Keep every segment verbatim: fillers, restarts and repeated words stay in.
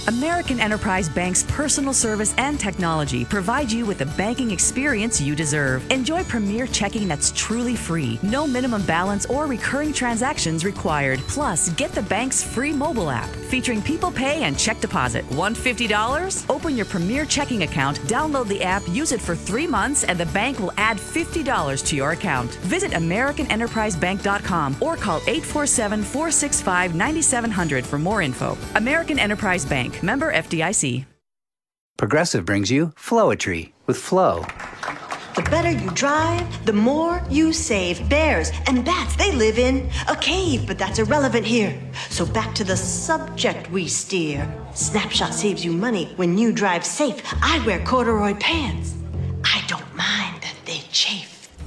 American Enterprise Bank's personal service and technology provide you with the banking experience you deserve. Enjoy premier checking that's truly free. No minimum balance or recurring transactions required. Plus, get the bank's free mobile app featuring People Pay and check deposit. Want fifty dollars? Open your premier checking account, download the app, use it for three months, and the bank will add fifty dollars to your account. Visit American Enterprise Bank dot com or call eight four seven, four six five, nine seven zero zero for more info. American Enterprise Bank, member F D I C. Progressive brings you Flowetry with Flow. The better you drive, the more you save. Bears and bats, they live in a cave, but that's irrelevant here. So back to the subject we steer. Snapshot saves you money when you drive safe. I wear corduroy pants. I don't mind that they chafe.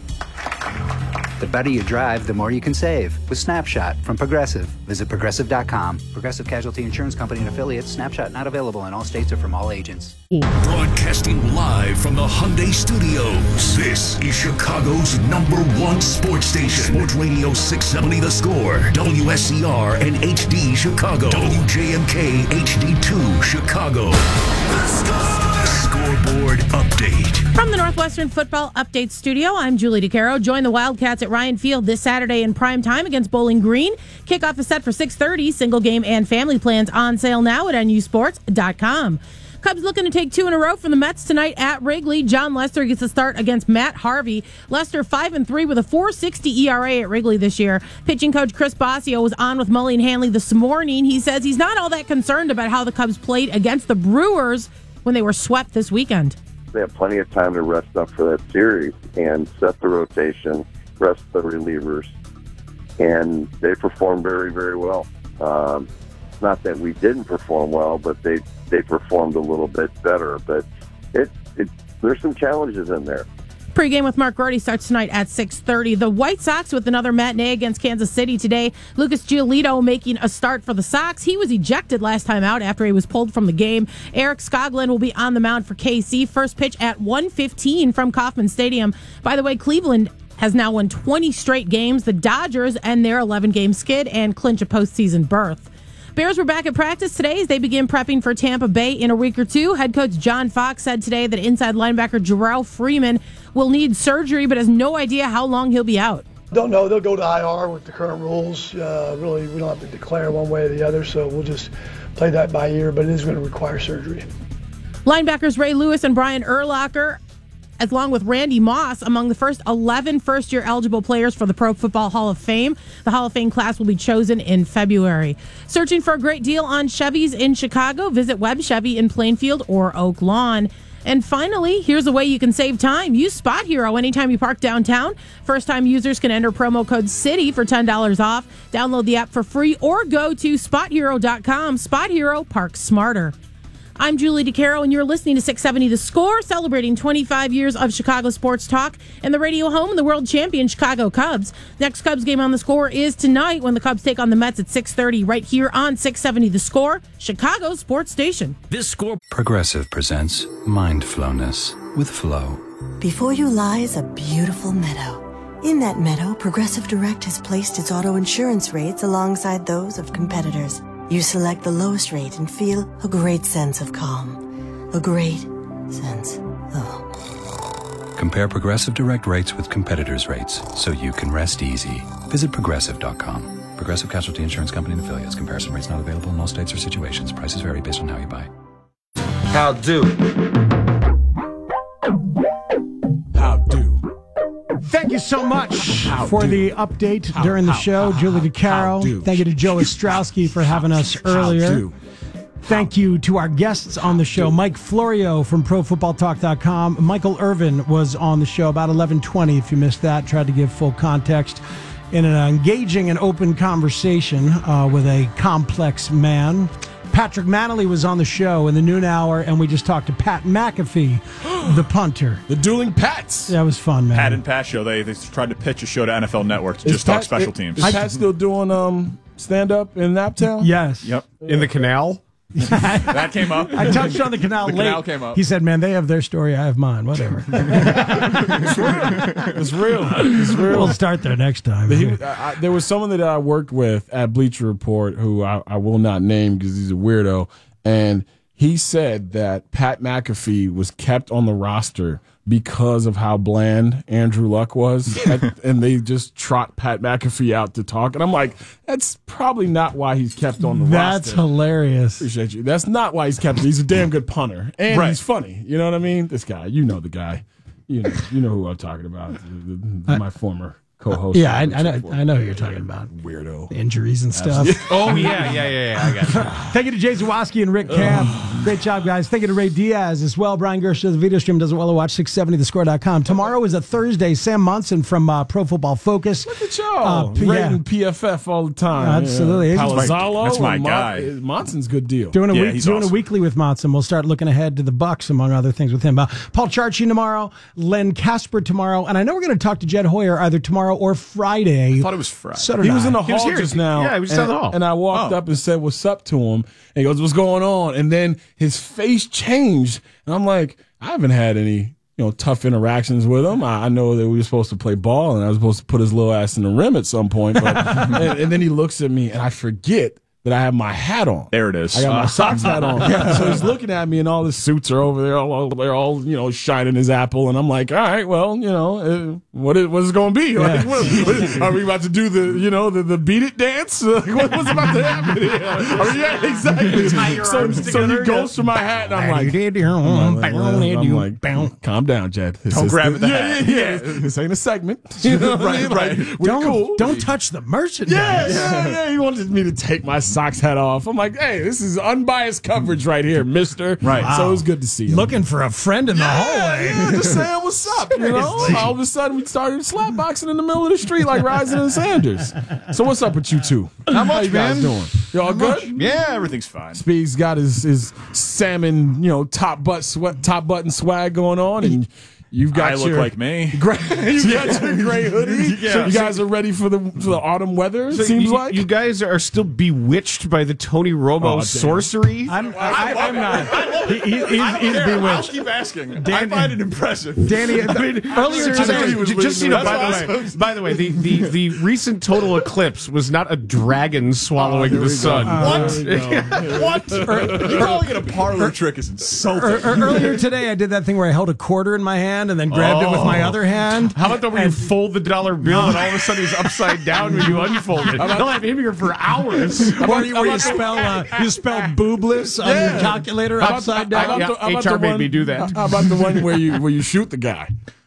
The better you drive, the more you can save with Snapshot from Progressive. Visit Progressive dot com. Progressive Casualty Insurance Company and affiliates. Snapshot not available in all states or from all agents. Broadcasting live from the Hyundai Studios. This is Chicago's number one sports station. Sports Radio six seventy The Score. W S C R and H D Chicago. W J M K H D two Chicago. The Score. Scoreboard update. From the Northwestern Football Update Studio, I'm Julie DeCaro. Join the Wildcats at Ryan Field this Saturday in prime time against Bowling Green. Kickoff is set for six thirty. Single game and family plans on sale now at N U sports dot com. Cubs looking to take two in a row from the Mets tonight at Wrigley. John Lester gets a start against Matt Harvey. Lester five and three with a four sixty E R A at Wrigley this year. Pitching coach Chris Bosio was on with Mully and Hanley this morning. He says he's not all that concerned about how the Cubs played against the Brewers when they were swept this weekend. They have plenty of time to rest up for that series and set the rotation, rest the relievers, and they performed very, very well. Um, not that we didn't perform well, but they, they performed a little bit better. But it, it there's some challenges in there. Pre-game with Mark Gordy starts tonight at six thirty. The White Sox with another matinee against Kansas City today. Lucas Giolito making a start for the Sox. He was ejected last time out after he was pulled from the game. Eric Skoglund will be on the mound for K C. First pitch at one fifteen from Kauffman Stadium. By the way, Cleveland has now won twenty straight games. The Dodgers end their eleven-game skid and clinch a postseason berth. Bears were back at practice today as they begin prepping for Tampa Bay in a week or two. Head coach John Fox said today that inside linebacker Jarrell Freeman will need surgery, but has no idea how long he'll be out. Don't know. They'll go to I R with the current rules. Uh, really, we don't have to declare one way or the other, so we'll just play that by ear, but it is going to require surgery. Linebackers Ray Lewis and Brian Urlacher, along with Randy Moss, among the first eleven first-year eligible players for the Pro Football Hall of Fame. The Hall of Fame class will be chosen in February. Searching for a great deal on Chevys in Chicago? Visit Webb Chevy in Plainfield or Oak Lawn. And finally, here's a way you can save time. Use Spot Hero anytime you park downtown. First-time users can enter promo code CITY for ten dollars off. Download the app for free or go to spot hero dot com. Spot Hero, park smarter. I'm Julie DeCaro, and you're listening to six seventy The Score, celebrating twenty-five years of Chicago sports talk and the radio home of the world champion Chicago Cubs. Next Cubs game on The Score is tonight when the Cubs take on the Mets at six thirty right here on six seventy The Score, Chicago sports station. This Score. Progressive presents Mindfulness with Flow. Before you lies a beautiful meadow. In that meadow, Progressive Direct has placed its auto insurance rates alongside those of competitors. You select the lowest rate and feel a great sense of calm. A great sense of... Compare Progressive Direct rates with competitors' rates so you can rest easy. Visit Progressive dot com. Progressive Casualty Insurance Company and affiliates. Comparison rates not available in all states or situations. Prices vary based on how you buy. How do? How do? Thank you so much how for do. the update how, during the how, show. How, Julie DeCaro. Thank you to Joe Ostrowski for having us earlier. Thank you to our guests on the show. Mike Florio from Pro Football Talk dot com. Michael Irvin was on the show about eleven twenty. If you missed that, tried to give full context in an engaging and open conversation uh, with a complex man. Patrick Manley was on the show in the noon hour, and we just talked to Pat McAfee, the punter. The Dueling Pats. That was fun, man. Pat and Pat show. They they tried to pitch a show to N F L Network to is just Pat, talk special teams. Is Pat still doing um stand-up in Naptown? Yes. Yep. In the canal? That came up. I touched on the canal the late. Canal came up. He said, man, they have their story, I have mine. Whatever. It's real. It's real. It's real. We'll start there next time. He, I, there was someone that I worked with at Bleacher Report who I, I will not name because he's a weirdo. and he said that Pat McAfee was kept on the roster because of how bland Andrew Luck was, and they just trot Pat McAfee out to talk. And I'm like, that's probably not why he's kept on the That's roster. That's hilarious. Appreciate you. That's not why he's kept. He's a damn good punter, and Right. he's funny. You know what I mean? This guy, you know the guy. You know, you know who I'm talking about. The- the- my former co-host. Yeah, I, I know. I know who you're talking about. Weirdo. Injuries and stuff. Oh, yeah, yeah, yeah, yeah. I got you. Thank you to Jay Zawoski and Rick Camp. Great job, guys. Thank you to Ray Diaz as well. Brian Gersh does the video stream, does it well to watch six seventy the score dot com. Tomorrow is a Thursday. Sam Monson from uh, Pro Football Focus. Look at y'all. Uh, P- rating yeah. P F F all the time. Absolutely. Yeah. That's my- Palazzolo. that's my and Mon- guy. Monson's good deal. Doing a Yeah, week, he's doing awesome. a weekly with Monson. We'll start looking ahead to the Bucks, among other things, with him. Uh, Paul Charchi tomorrow, Len Casper tomorrow, and I know we're going to talk to Jed Hoyer either tomorrow or Friday. I thought it was Friday. So did He was I. in the He was hall here. just now. Yeah, he was and, down the hall. And I walked Oh. up and said, "What's up?" to him. And he goes, "What's going on?" And then his face changed, and I'm like, I haven't had any, you know, tough interactions with him. I, I know that we were supposed to play ball, and I was supposed to put his little ass in the rim at some point. But, and, and then he looks at me, and I forget that I have my hat on. There it is. I got my socks hat on. So he's looking at me, and all the suits are over there. All, all they're all, you know, shining his apple, and I'm like, all right, well, you know, uh, what is what's it going to be? Like, what, what, are we about to do the, you know, the, the beat it dance? Uh, what, what's about to happen here? Are we, yeah, exactly. Tie your so, arms so he together, goes yeah. for my hat, and I'm like, I'm like, calm down, Jed. This Don't is- grab the yeah, hat. Yeah, yeah, This ain't a segment. You know what I mean? Right, Like, right. we're Don't, cool. don't touch the merchandise. Yeah, yeah, yeah. He wanted me to take my socks hat off. I'm like, hey, this is unbiased coverage right here, mister. Right. So Wow. it was good to see him. Looking for a friend in the hallway. Yeah, just saying what's up, you know? All of a sudden, we started slapboxing in the middle of the street like Rising and Sanders. So what's up with you two? Not How much, you guys man. doing? You all good? Yeah, everything's fine. Speed's got his, his salmon, you know, top butt sweat, top button swag going on, and you've got I look your like me. gray, you got your gray hoodie. Yeah. You guys are ready for the for the autumn weather. It So seems you, like you guys are still bewitched by the Tony Romo Oh, damn. sorcery. I'm, I, I'm not. He, he, he's, he's I'll bewitched. keep asking. Dan- I find it impressive. Danny, I mean, earlier Seriously, today, he was j- just so you know, leading by the the way. way, by the way, the, the, the recent total eclipse was not a dragon swallowing Oh, there the we go. sun. Uh, there we go. What? You calling it a parlor trick is insulting. Er- er- earlier today, I did that thing where I held a quarter in my hand and then grabbed it with my other hand. How about the where you fold the dollar bill and all of a sudden he's upside down when you unfold it? They'll have him here for hours. Where you, where you spell uh, you spell boobless on your calculator How about- upside how about down. the- how about H R the made one- me do that. How about the one where you where you shoot the guy?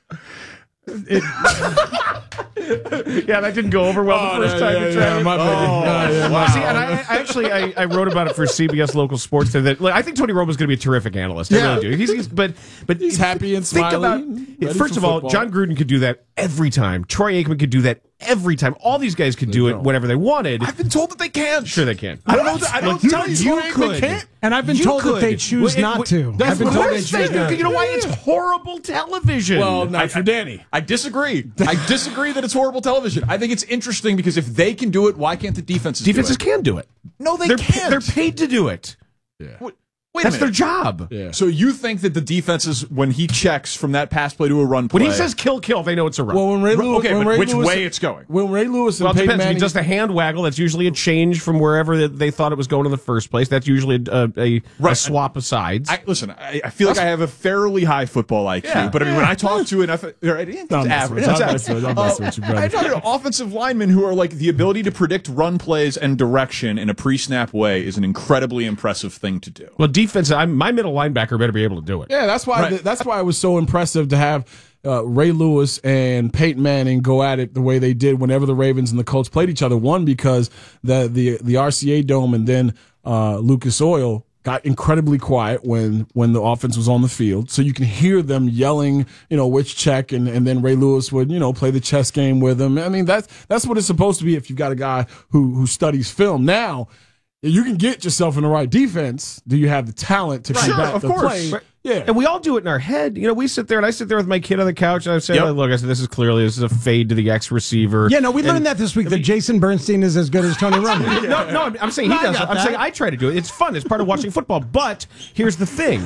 Yeah, that didn't go over well Oh, the first yeah, time yeah, you tried yeah, it. my bad. Oh, Yeah, yeah, wow. See, and I, I actually I, I wrote about it for C B S local sports today. That like, I think Tony Romo's going to be a terrific analyst. I Yeah. really do. He's, he's but but He's happy and think smiley, about ready first for of all, football. John Gruden could do that every time. Troy Aikman could do that every time. All these guys could do it don't. whenever they wanted. I've been told that they can't. Sure, they can. I don't know. I don't Look, tell you. you Troy Aikman could. can't. And I've been You told that could. they choose Well, it- not well, to. that's I've been what told I'm they saying. choose not to. You know why? It's horrible television. Well, not for Danny. I disagree. I disagree that it's horrible television. I think it's interesting because if they can do it, why can't the defenses? Defenses do it? can do it. No, they They're can't. they're paid to do it. Wait, wait a That's their minute. job. Yeah. So you think that the defenses, when he checks from that pass play to a run play, When he says kill, kill, they know it's a run. Well, when Ray Lewis, okay, when but Ray which Lewis, way it's going? When Ray Lewis and Well, it Peyton depends. If Manning, he does the hand waggle, that's usually a change from wherever that they thought it was going in the first place. That's usually a, a, a, Right. a swap of sides. I, listen, I, I feel like I have a fairly high football I Q, Yeah. but I mean, when I talk to an F- it's Don't mess average, with- it's don't mess average. with- don't mess with you, brother. I talk to offensive linemen who are like the ability to predict run plays and direction in a pre-snap way is an incredibly impressive thing to do. well, defense. I'm, my middle linebacker better be able to do it. Yeah, that's why. Right. That's why it was so impressive to have uh, Ray Lewis and Peyton Manning go at it the way they did whenever the Ravens and the Colts played each other. One, because the the the R C A Dome and then uh, Lucas Oil got incredibly quiet when when the offense was on the field, so you can hear them yelling, you know, which check, and, and then Ray Lewis would, you know, play the chess game with them. I mean, that's that's what it's supposed to be if you've got a guy who who studies film. Now, you can get yourself in the right defense. Do you have the talent to Right. combat Sure, of the course. play? Right. Yeah, And we all do it in our head. You know, we sit there and I sit there with my kid on the couch and I say, Yep. oh, look, I said, this is clearly, this is a fade to the X receiver. Yeah, no, we And- learned that this week that Jason Bernstein is as good as Tony Romo. No, no, I'm, I'm saying he I does. got I'm that. saying I try to do it. It's fun. It's part of watching football. But here's the thing: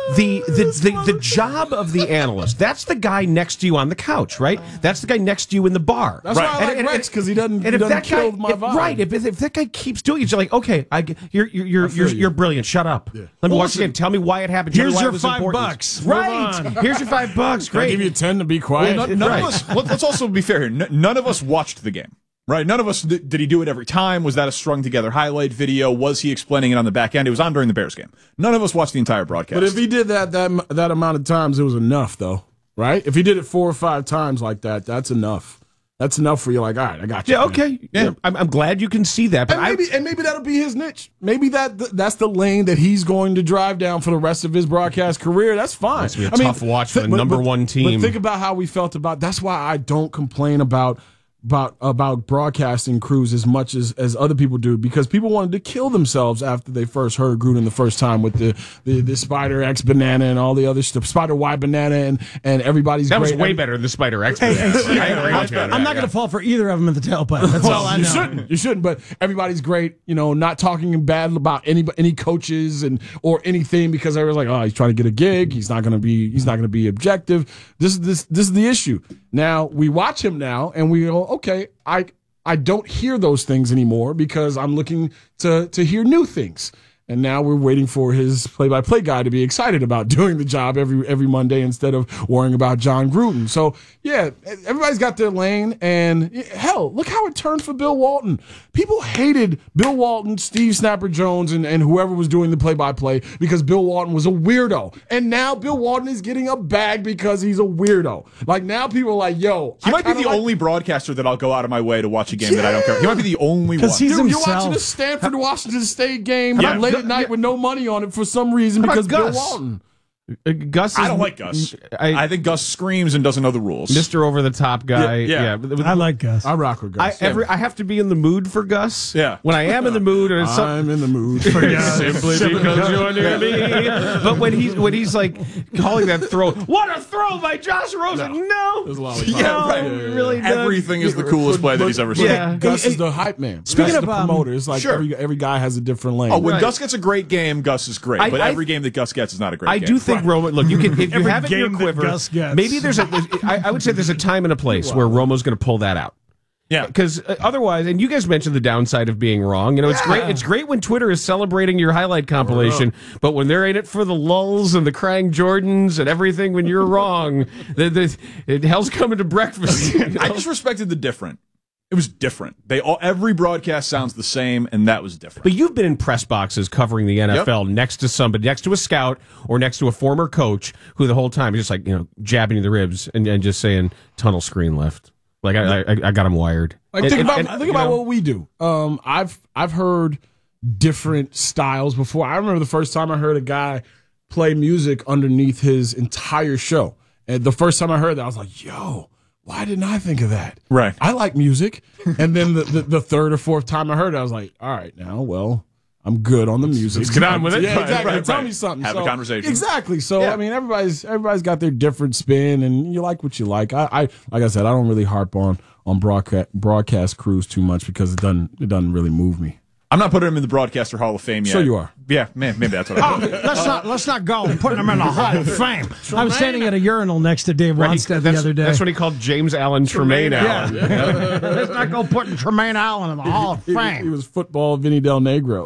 the, the, the, the job of the analyst, that's the guy next to you on the couch, right? That's the guy next to you in the bar. That's right. why I like and, Rex, because he doesn't, and he if doesn't that kill guy, my if, vibe. right, if, if that guy keeps doing it, you're like, okay, I, you're, you're, you're, you're, you. you're brilliant, shut up. Yeah. Let me Well, watch listen, again, tell me why it happened. Tell me here's why your it was five important. bucks. Right. Here's your five bucks. Can I Great. give you ten to be quiet? Well, none, none Right. of us. Let, let's also be fair here. N- none of us watched the game, right? None of us did, did he do it every time? Was that a strung together highlight video? Was he explaining it on the back end? It was on during the Bears game. None of us watched the entire broadcast. But if he did that that that amount of times, it was enough, though, right? If he did it four or five times like that, that's enough. That's enough for you. Like, all right, I got you. Yeah, okay. Yeah, I'm, I'm glad you can see that. But And maybe, I, and maybe that'll be his niche. Maybe that that's the lane that he's going to drive down for the rest of his broadcast career. That's fine. That's gonna be a I mean, tough watch for the but- number but- one team. But think about how we felt about. That's why I don't complain about about about broadcasting crews as much as, as other people do, because people wanted to kill themselves after they first heard Gruden the first time with the the, the Spider X banana and all the other stuff, Spider Y banana and and everybody's that was great. way Every- better than the Spider X. Hey, hey, I agree with you. I'm not going to fall for either of them at the tailpipe. That's all I know. You shouldn't. You shouldn't. But everybody's great. You know, not talking bad about any any coaches and or anything, because everyone's like, oh, he's trying to get a gig. He's not going to be. He's not going to be objective. This is this this is the issue. Now we watch him now, and we go, okay, I I don't hear those things anymore because I'm looking to to hear new things. And now we're waiting for his play-by-play guy to be excited about doing the job every every Monday instead of worrying about John Gruden. So, yeah, everybody's got their lane. And, hell, look how it turned for Bill Walton. People hated Bill Walton, Steve Snapper Jones, and, and whoever was doing the play-by-play because Bill Walton was a weirdo. And now Bill Walton is getting a bag because he's a weirdo. Like, now people are like, yo. He I might be the like- only broadcaster that I'll go out of my way to watch a game that I don't care. He might be the only one. Because he's Dude, you're himself. watching a Stanford Washington State game Yeah. late at night with no money on it for some reason How about because Bill Gus? Walton. Uh, Gus is, I don't like Gus. I, I think Gus screams and doesn't know the rules. Mister Over the Top guy. Yeah, Yeah. I like Gus. I rock with I, Gus. every, I have to be in the mood for Gus. Yeah. When I am in the mood, and it's some- I'm in the mood for Gus. simply because you're near me. But when he's when he's like calling that throw, what a throw by Josh Rosen! No, There's a lot of Yeah, no, right. really. not. Everything is the coolest play that he's ever seen. Yeah. Gus Hey, is the hype man. speaking Gus is of, the um, promoter, it's like sure. every every guy has a different lane. Oh, when Right. Gus gets a great game, Gus is great. I- but I- every game that Gus gets is not a great I game. do think Romo. Look, you can if you Every have it in your game that quiver. Gus gets. Maybe there's a. I, I would say there's a time and a place where Romo's going to pull that out. Yeah. Because uh, otherwise, and you guys mentioned the downside of being wrong. You know, it's great. It's great when Twitter is celebrating your highlight compilation, but when they're in it for the lulls and the crying Jordans and everything, when you're wrong, the, the, it, hell's coming to breakfast. You know? I just respected the different. It was different. They all every broadcast sounds the same, and that was different. But you've been in press boxes covering the N F L Yep. next to somebody, next to a scout or next to a former coach who the whole time is just like, you know, jabbing you in the ribs and, and just saying tunnel screen left. Like I, I, I got him wired. Like And- think and- about and, think you about know, what we do. Um, I've I've heard different styles before. I remember the first time I heard a guy play music underneath his entire show, and the first time I heard that, I was like, "Yo, why didn't I think of that?" Right. I like music, and then the, the the third or fourth time I heard it, I was like, "All right, now, well." I'm good on the music. let's get on with it. Yeah, Right, exactly. right, Tell right. me something. Have So- a conversation. Exactly. So Yeah. I mean, everybody's everybody's got their different spin, and you like what you like. I, I like I said, I don't really harp on on broadcast broadcast crews too much because it doesn't it doesn't really move me. I'm not putting him in the Broadcaster Hall of Fame yet. Sure you are. Yeah, man, maybe that's what Oh, I'm doing. let's not let's not go putting him in the Hall of Fame. I was standing at a urinal next to Dave right, he- Wanstead the that's, other day. that's what he called James Allen Tremaine Allen. Yeah. Let's not go putting Tremaine Allen in the Hall of He, Fame. he was football Vinny Del Negro,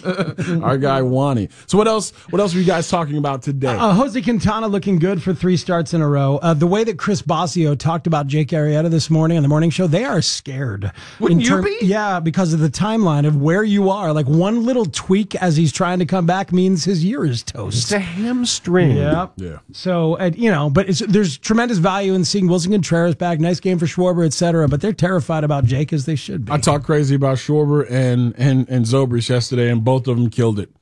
our guy Wani. So what else? What else were you guys talking about today? Uh, Jose Quintana looking good for three starts in a row. Uh, the way that Chris Bosio talked about Jake Arrieta this morning on the morning show, they are scared. Wouldn't In you be? Yeah, because of the timeline of where you are. Like one little tweak as he's trying to come back means his year is toast. It's a hamstring. Yeah. Yeah. So, uh, you know, but it's, there's tremendous value in seeing Wilson Contreras back. Nice game for Schwarber, et cetera. But they're terrified about Jake as they should be. I talked crazy about Schwarber and and and Zobrist yesterday, and both of them killed it.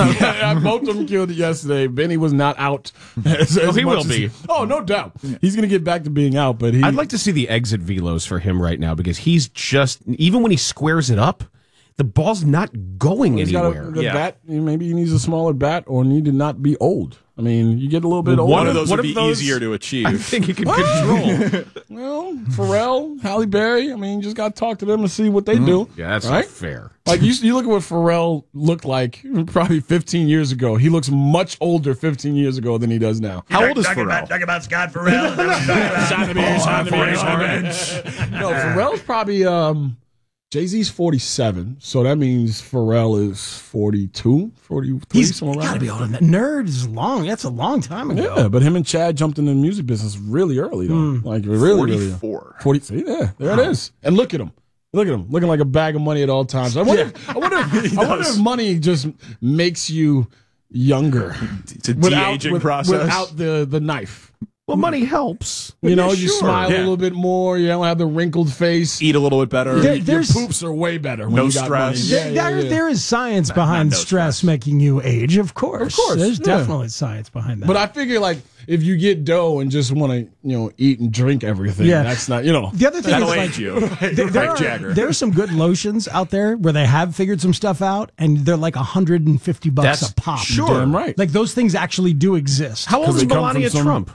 Both of them killed it yesterday. Benny was not out. As, Oh, as he much will as- be. Oh, no doubt. He's going to get back to being out, but he. I'd like to see the exit velos for him right now because he's just, even when he squares it up, the ball's not going He's anywhere. got a, the Yeah. bat, maybe he needs a smaller bat or need to not be old. I mean, you get a little bit older. One of those What would if be those- easier to achieve. I think he can control. Well, Pharrell, Halle Berry, I mean, you just got to talk to them and see what they do. Yeah, that's right? not fair. Like, you, you look at what Pharrell looked like probably fifteen years ago. He looks much older fifteen years ago than he does now. How old is talking Pharrell? About, talking about Scott Pharrell. No, Pharrell's probably, um, Jay-Z's forty-seven, so that means Pharrell is forty-two, forty-three, He's somewhere around got to be there. older than that. Nerd is long. That's a long time ago. Yeah, but him and Chad jumped into the music business really early, though. Mm. Like, really, forty-four. really. forty, see, yeah, there it is. And look at him. Look at him, looking like a bag of money at all times. I wonder, if, I wonder, if, I wonder if money just makes you younger. It's a without- de-aging with- process. Without the, the knife. Well, money helps. You know, Yeah, you sure. smile Yeah. a little bit more. You don't have the wrinkled face. Eat a little bit better. There- Your there's- poops are way better. When No you got stress. money. There, Yeah, yeah, there- yeah. there is science behind no stress, stress. making you age, of course. Of course, There's yeah. definitely science behind that. But I figure, like, if you get dough and just want to, you know, eat and drink everything, Yeah. that's not, you know. the other thing That'll is, like, age you. there, there Like are, Jagger. there are some good lotions out there where they have figured some stuff out, and they're like one hundred fifty bucks That's a pop. sure. Damn right. Like, those things actually do exist. How old 'Cause is they come Melania from some- Trump?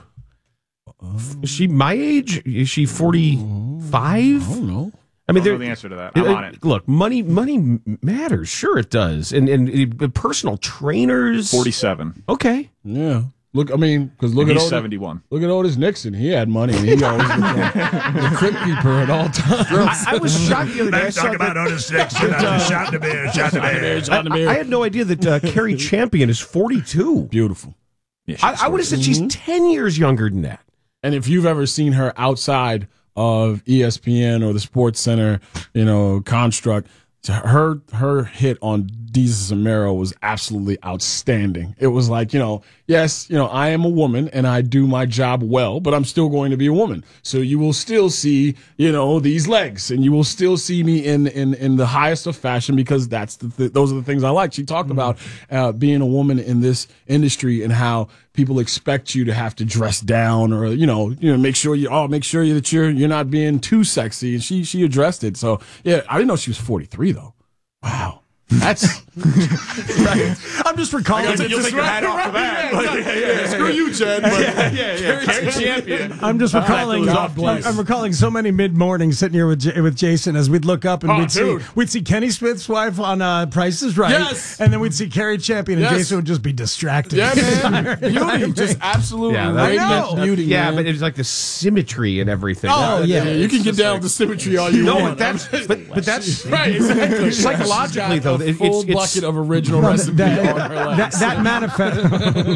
Is she my age? Is she forty-five? I don't know. I mean, I don't know there- the answer to that. I'm uh, on it. Look, money, money m- matters. Sure, it does. And and uh, personal trainers. forty-seven. Okay. Yeah. Look, I mean, because look And at he's Otis, seventy-one. Look at Otis Nixon. He had money, and he always was the, the crypt keeper at all times. I, I was shocked the other day. I Let's saw talk about that- Otis Nixon. Uh, shot the bear, shot the bear. I, I had no idea that uh, Carrie Champion is forty-two. Beautiful. Yeah, I, I would have said she's ten years younger than that. And if you've ever seen her outside of E S P N or the Sports Center, you know, construct, her her hit on Jesus and Mero was absolutely outstanding. It was like, you know, yes, you know, I am a woman and I do my job well, but I'm still going to be a woman. So you will still see, you know, these legs, and you will still see me in in, in the highest of fashion, because that's the th- those are the things I like. She talked Mm-hmm. about uh, being a woman in this industry and how people expect you to have to dress down, or you know, you know, make sure you oh, make sure that you're you're not being too sexy. And she she addressed it. So yeah, I didn't know she was forty-three though. Wow. That's Right. I'm just recalling. You'll take- you'll take your hat off for that. Yeah, Like, yeah, yeah. Screw you, Chad. But Yeah, yeah, yeah. Carrie Champion. I'm just recalling. God bless. I'm recalling so many mid mornings sitting here with J- with Jason as we'd look up and Oh, we'd dude. see we'd see Kenny Smith's wife on uh, Price is Right, Yes. and then we'd see Carrie Champion, and Yes. Jason would just be distracted. Yeah, man. Beauty, just absolute Yeah, that- radiant know. beauty. Yeah, man. but it's like the symmetry and everything. Oh, That- yeah. Yeah, you can get down with the symmetry all you No, want. but that's but, but that's right. Exactly. Psychologically, She's got though, a it- full it's- it's- bucket of original No, recipe that, on her that, legs. that manifest.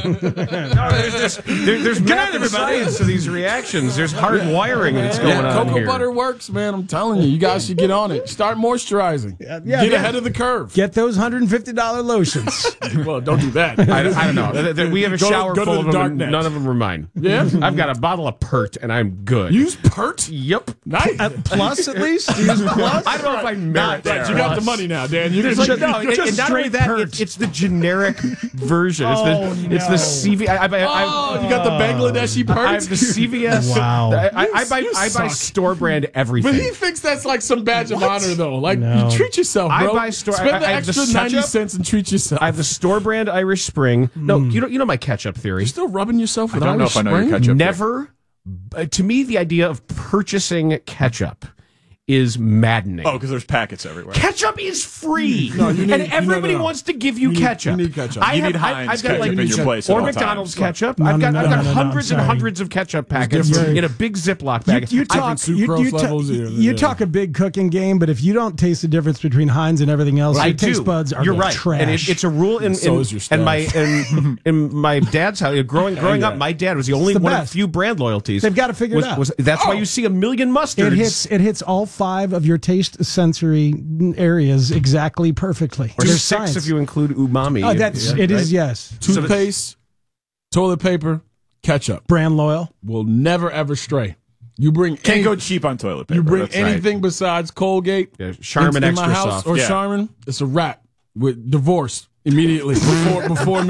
No, there's just, there, there's math and science to these reactions. There's hard wiring that's going yeah, on cocoa here. butter works, man. I'm telling you, you guys should get on it. Start moisturizing. yeah, get yeah. ahead of the curve. Get those one hundred fifty dollars lotions. Well, don't do that. I, I don't know. Th- th- We have a Go- shower go to full the of them, dark and net. none of them are mine. Yeah? I've got a bottle of Pert, and I'm good. Use Pert. Yep. Nice. Uh, plus, at least. Use plus. I don't know if I merit Right, that. you got the money now, Dan. You It's can like, no, and, just and not only straight that, Pert. it's, it's the generic version. It's Oh, the it's no. the C V. I, I, I, Oh, you got the Bangladeshi Pert. I have the C V S. Wow. I, I, I buy You I buy suck. store brand everything. But he thinks that's like some badge of honor, though. Like, No. you treat yourself, I bro. buy store- Spend I- the I have the extra ninety ketchup. cents and treat yourself. I have the store brand Irish Spring. No, you know you know my ketchup theory. You're still rubbing yourself I with don't know Irish if I know your Spring? ketchup. Never. Uh, to me, the idea of purchasing ketchup is maddening. Oh, because there's packets everywhere. Ketchup is free, No, you need- and everybody no, no. wants to give you, You need- ketchup. you need ketchup. I You have, need I, Heinz I've got ketchup like in your place at or all McDonald's times. ketchup. No, I've no, got no, I've got no, no, no, hundreds I'm and sorry. hundreds of ketchup packets different. in a big Ziploc You, bag. you I've talk, sucrose you, you, levels ta- here. you Yeah. talk a big cooking game, but if you don't taste the difference between Heinz and everything else, I your do. taste buds are You're gonna right, trash. and it, it's a rule in, So in is your and my staff. in, in my dad's house. Growing growing up, my dad was the only the one of the best. few brand loyalties. They've gotta figure it was- out. was- that's why you see a million mustards. It hits it hits all five of your taste sensory areas exactly perfectly. or There's six science. if you include umami. Oh, that's Yeah, it is right? yes. Toothpaste, toilet paper, ketchup Brand loyal. will never ever stray. You bring Can't any- go cheap on toilet paper. You bring That's right. anything besides Colgate, Yeah, Charmin in my Extra house Soft. or Yeah. Charmin, it's a wrap. With divorced immediately before before married.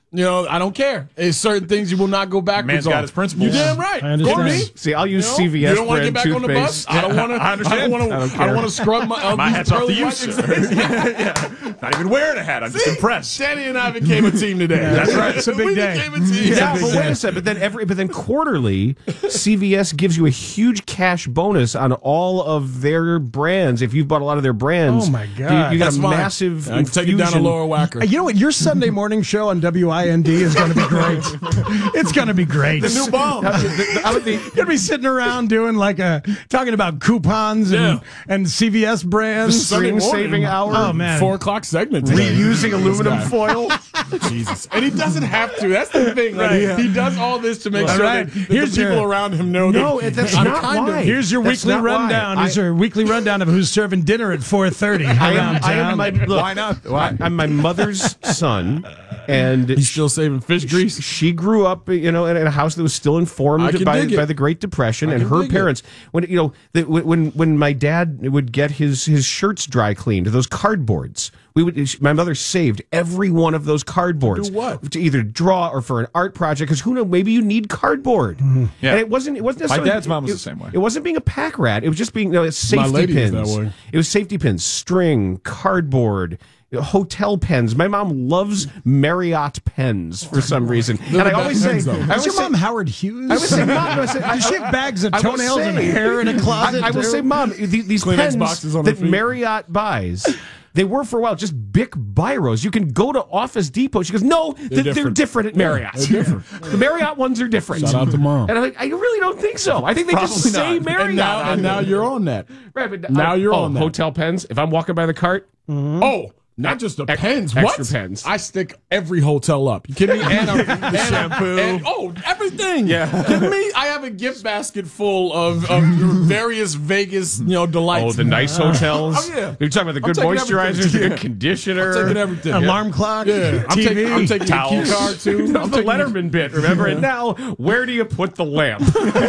You know, I don't care. There's certain things you will not go backwards Man's on. got his principles. You damn right. I understand. Go me. See, I'll use You know, C V S You don't want to get brand back on the bus. toothpaste. I don't want to. I understand. I don't want to. I don't I don't care. want to scrub my. Uh, My these hat's off to pearly you, whites. sir. yeah, yeah. Not even wearing a hat. I'm just impressed. Danny and I became a team today. That's right. It's a big we day. became a team. Yeah, but wait a second. But then every, but then quarterly, C V S gives you a huge cash bonus on all of their brands. If you've bought a lot of their brands, Oh, my you, God. you got That's a fine. massive. I can take it down to infusion. Laura Wacker. You know what? Your Sunday morning show on W I N D is going to be great. It's going to be great. The new bomb. How- the- the- how would the- You're gonna be sitting around doing like a talking about coupons and, Yeah. and C V S brands. Sunday morning. saving hour. Oh man, Four o'clock segment. Today. Reusing aluminum This guy. foil. Jesus. And he doesn't have to. That's the thing. Like, Right. He does all this to make All sure right. that, that Here's the people your- around him know No, that that's I'm not kind why. of. Here's your That's weekly not why. rundown. Here's I- your weekly rundown of who's serving dinner at four thirty I around am, I town. am my, look, Why not? I, I'm my mother's son, and He's still saving fish grease. she grew up, you know, in a house that was still I informed can by, dig it. by the Great Depression, I and can her dig it. parents. When you know, the, when when my dad would get his his shirts dry cleaned, those cardboards, we would. My mother saved every one of those cardboards. Do what? To either draw or for an art project, because who knows? Maybe you need cardboard. Yeah. And it wasn't. It wasn't. My necessarily- dad's mom was it- the same way. It wasn't being a pack rat. It was just being you know, it's safety lady is pins. that way. It was safety pins, string, cardboard. Hotel pens. My mom loves Marriott pens for some reason, and I the always best say, pens, though. I Is always your say, mom Howard Hughes? I would say, Mom, I would say, Does she have bags of I will toenails and say- hair in a closet? I, I will too? say, Mom, the- these Kleenex pens boxes on her that feet. Marriott buys. They were for a while just Bic Biros. You can go to Office Depot. She goes, no, they're, they're different. different at Marriott. they're different. The Marriott ones are different. Shout out to Mom. And I'm like, I really don't think so. I think they just Probably say not. Marriott. And now, on and now them. you're on that. Right, but Now I- you're oh, on that. hotel pens. If I'm walking by the cart, Oh, not just the Ex- pens. extra What? pens. I stick every hotel up. You kidding me? And, I'm, and I'm- shampoo. and- oh, everything. Yeah. Kidding me? I have a gift basket full of, of various Vegas, you know, delights. oh, the nice hotels. Oh, yeah. You're talking about the I'm good taking moisturizers, everything. the good Yeah. conditioner. I'm taking everything. Alarm clock, Yeah. I'm T V, taking, I'm taking your key towels. card, too. No, I'm the taking your- Letterman bit, remember? And now, where do you put the lamp?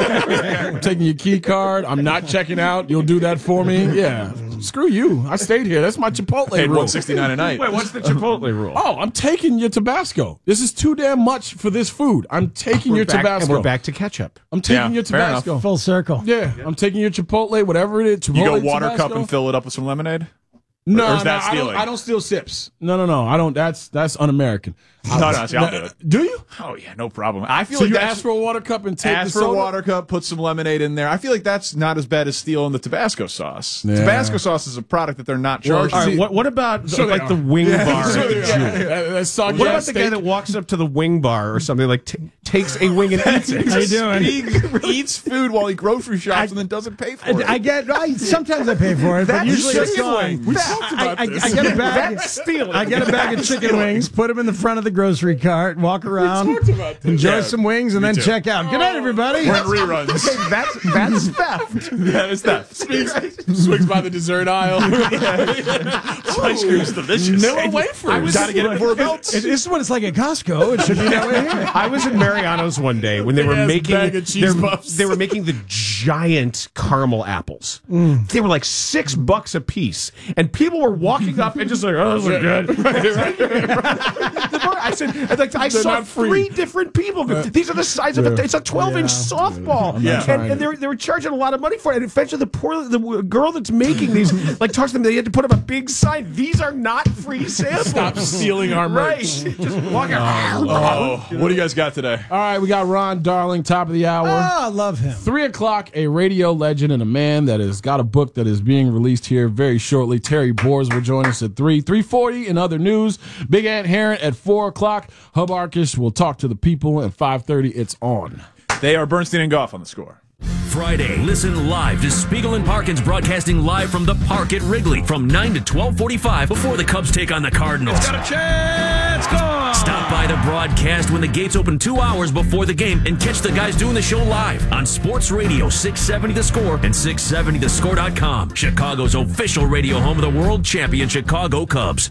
I'm taking your key card. I'm not checking out. You'll do that for me. Yeah. Screw you. I stayed here. That's my Chipotle Paid rule. one sixty nine a night. Wait, what's the Chipotle rule? Oh, I'm taking your Tabasco. This is too damn much for this food. I'm taking We're your back, Tabasco. And we're back to ketchup. I'm taking Yeah, your fair enough. Tabasco. full circle. Yeah, I'm taking your Chipotle, whatever it is. Chipotle, You go water Tabasco. cup and fill it up with some lemonade? No, Or is no, that I don't. stealing? I don't steal sips. No, no, no. I don't. That's that's un-American. No, no, see, I'll do it. Do you? Oh yeah, no problem. I feel So like you that's ask for a water cup and take ask the for a soda? water cup, put some lemonade in there. I feel like that's not as bad as stealing the Tabasco sauce. Yeah. Tabasco sauce is a product that they're not Well, charged. All right, for. what, what about Sure they like are. the wing Yeah, bar? sure at the they are. Jew? Yeah, that's soggy What about ass the guy steak. that walks up to the wing bar or something like t- takes a wing and eats it? How you doing? He eats food while he grocery shops and then doesn't pay for it. I get. I sometimes I pay for it, but That's usually it's chicken gone. wings. We talked I, about I, this. I get a bag. That's stealing. I get a bag of chicken wings, put them in the front of the grocery cart, walk around, talked about this. enjoy Yeah, some wings, and then too. check out. Good night, everybody. We're in reruns. Okay, that's that's theft. That is that. Swings, swings by the dessert aisle. Ice cream's delicious. Vanilla wafers. I was gotta get it for a belt. It- This is what it's like at Costco. It should be that way here. I was in Mariano's one day when they were Big-ass making bag of cheese they're- puffs. they were making the giant caramel apples. They were like six bucks a piece, and people were walking up and just like, "Oh, those are good." The more- I said, I, like, I They're saw not free. three different people. These are the size of a. It's a twelve-inch softball, I'm not and, trying and it. they were they were charging a lot of money for it. And eventually, the poor the girl that's making these like talks to them. They had to put up a big sign. These are not free samples. Stop stealing our Right, merch. just walk out. Oh, what do you guys got today? All right, we got Ron Darling, top of the hour. Oh, I love him. Three o'clock, a radio legend and a man that has got a book that is being released here very shortly. Terry Boers will join us at three. three forty in other news. Big Ant Heron at four o'clock. Hub Arkish will talk to the people at five thirty. It's on. They are Bernstein and Goff on the score. Friday, listen live to Spiegel and Parkins broadcasting live from the park at Wrigley from nine to twelve forty-five before the Cubs take on the Cardinals. Got a chance. Go on. Stop by the broadcast when the gates open two hours before the game and catch the guys doing the show live on Sports Radio six seventy The Score and six seventy the score dot com, Chicago's official radio home of the world champion Chicago Cubs.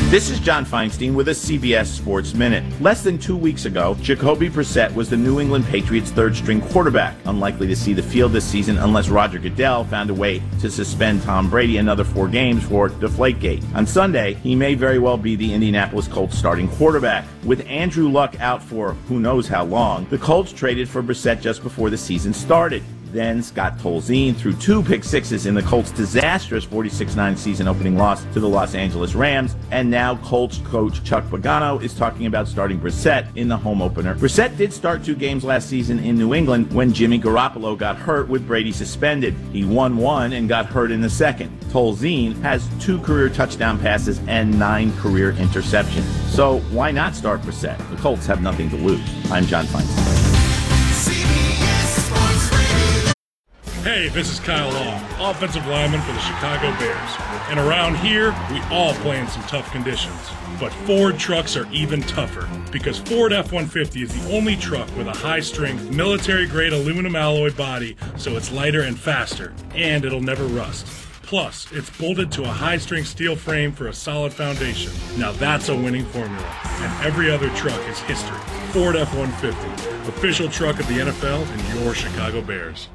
This is John Feinstein with a C B S Sports Minute. Less than two weeks ago, Jacoby Brissett was the New England Patriots' third-string quarterback, unlikely to see the field this season unless Roger Goodell found a way to suspend Tom Brady another four games for Deflategate. On Sunday, he may very well be the Indianapolis Colts starting quarterback. With Andrew Luck out for who knows how long, the Colts traded for Brissett just before the season started. Then Scott Tolzien threw two pick sixes in the Colts' disastrous forty-six nine season-opening loss to the Los Angeles Rams. And now Colts coach Chuck Pagano is talking about starting Brissett in the home opener. Brissett did start two games last season in New England when Jimmy Garoppolo got hurt with Brady suspended. He won one and got hurt in the second. Tolzien has two career touchdown passes and nine career interceptions. So why not start Brissett? The Colts have nothing to lose. I'm John Feinstein. Hey, this is Kyle Long, offensive lineman for the Chicago Bears. And around here, we all play in some tough conditions. But Ford trucks are even tougher, because Ford F one fifty is the only truck with a high-strength, military-grade aluminum alloy body, so it's lighter and faster, and it'll never rust. Plus, it's bolted to a high-strength steel frame for a solid foundation. Now that's a winning formula, and every other truck is history. Ford F one fifty, official truck of the N F L and your Chicago Bears.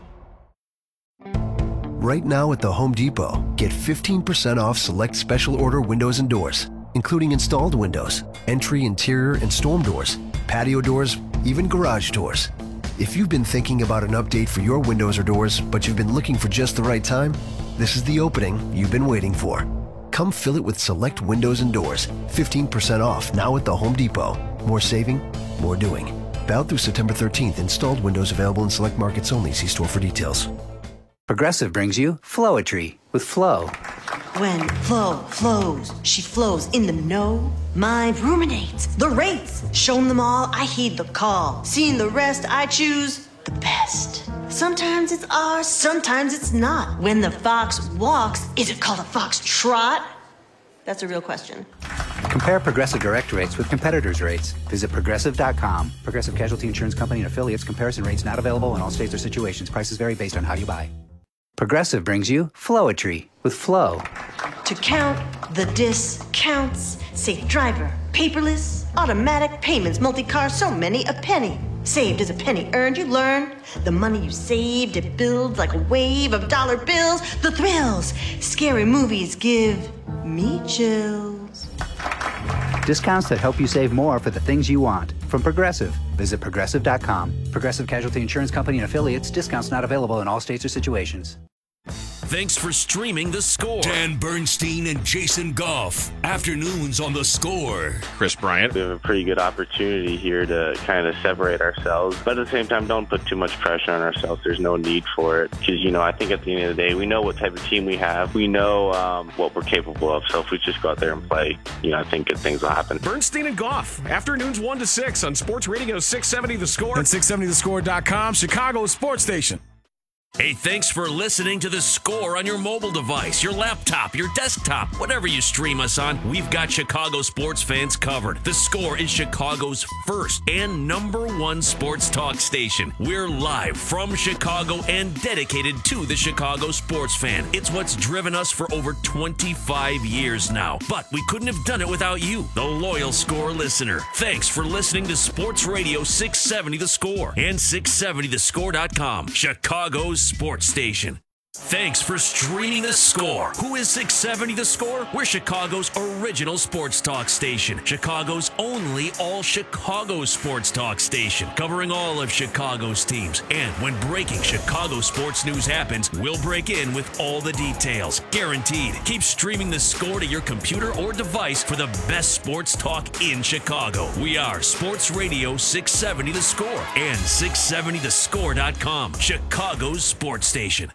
Right now at the Home Depot, get fifteen percent off select special order windows and doors, including installed windows, entry, interior, and storm doors, patio doors, even garage doors. If you've been thinking about an update for your windows or doors, but you've been looking for just the right time, this is the opening you've been waiting for. Come fill it with select windows and doors, fifteen percent off now at the Home Depot. More saving, more doing. Valid through September thirteenth. Installed windows available in select markets only. See store for details. Progressive brings you Flowetry with Flo. When Flo flows, she flows in the know. Mind ruminates the rates. Shown them all, I heed the call. Seeing the rest, I choose the best. Sometimes it's ours, sometimes it's not. When the fox walks, is it called a fox trot? That's a real question. Compare Progressive direct rates with competitors' rates. Visit progressive dot com. Progressive Casualty Insurance Company and affiliates. Comparison rates not available in all states or situations. Prices vary based on how you buy. Progressive brings you Flowetry with Flo. To count the discounts. Safe driver, paperless, automatic payments, multi-car, so many a penny. Saved is a penny earned, you learn. The money you saved, it builds like a wave of dollar bills. The thrills, scary movies give me chills. Discounts that help you save more for the things you want. From Progressive. Visit progressive dot com. Progressive Casualty Insurance Company and affiliates. Discounts not available in all states or situations. Thanks for streaming The Score. Dan Bernstein and Jason Goff. Afternoons on The Score. Chris Bryant. We have a pretty good opportunity here to kind of separate ourselves, but at the same time, don't put too much pressure on ourselves. There's no need for it. Because, you know, I think at the end of the day, we know what type of team we have. We know um, what we're capable of. So if we just go out there and play, you know, I think good things will happen. Bernstein and Goff. Afternoons one to six on Sports Radio six seventy The Score. And six seventy the score dot com, Chicago's sports station. Hey, thanks for listening to The Score on your mobile device, your laptop, your desktop, whatever you stream us on. We've got Chicago sports fans covered. The Score is Chicago's first and number one sports talk station. We're live from Chicago and dedicated to the Chicago sports fan. It's what's driven us for over twenty-five years now. But we couldn't have done it without you, the loyal Score listener. Thanks for listening to Sports Radio six seventy The Score and six seventy the score dot com, Chicago's sports station. Thanks for streaming The Score. Who is six seventy The Score? We're Chicago's original sports talk station. Chicago's only all-Chicago sports talk station. Covering all of Chicago's teams. And when breaking Chicago sports news happens, we'll break in with all the details. Guaranteed. Keep streaming The Score to your computer or device for the best sports talk in Chicago. We are Sports Radio six seventy The Score and six seventy the score dot com, Chicago's sports station.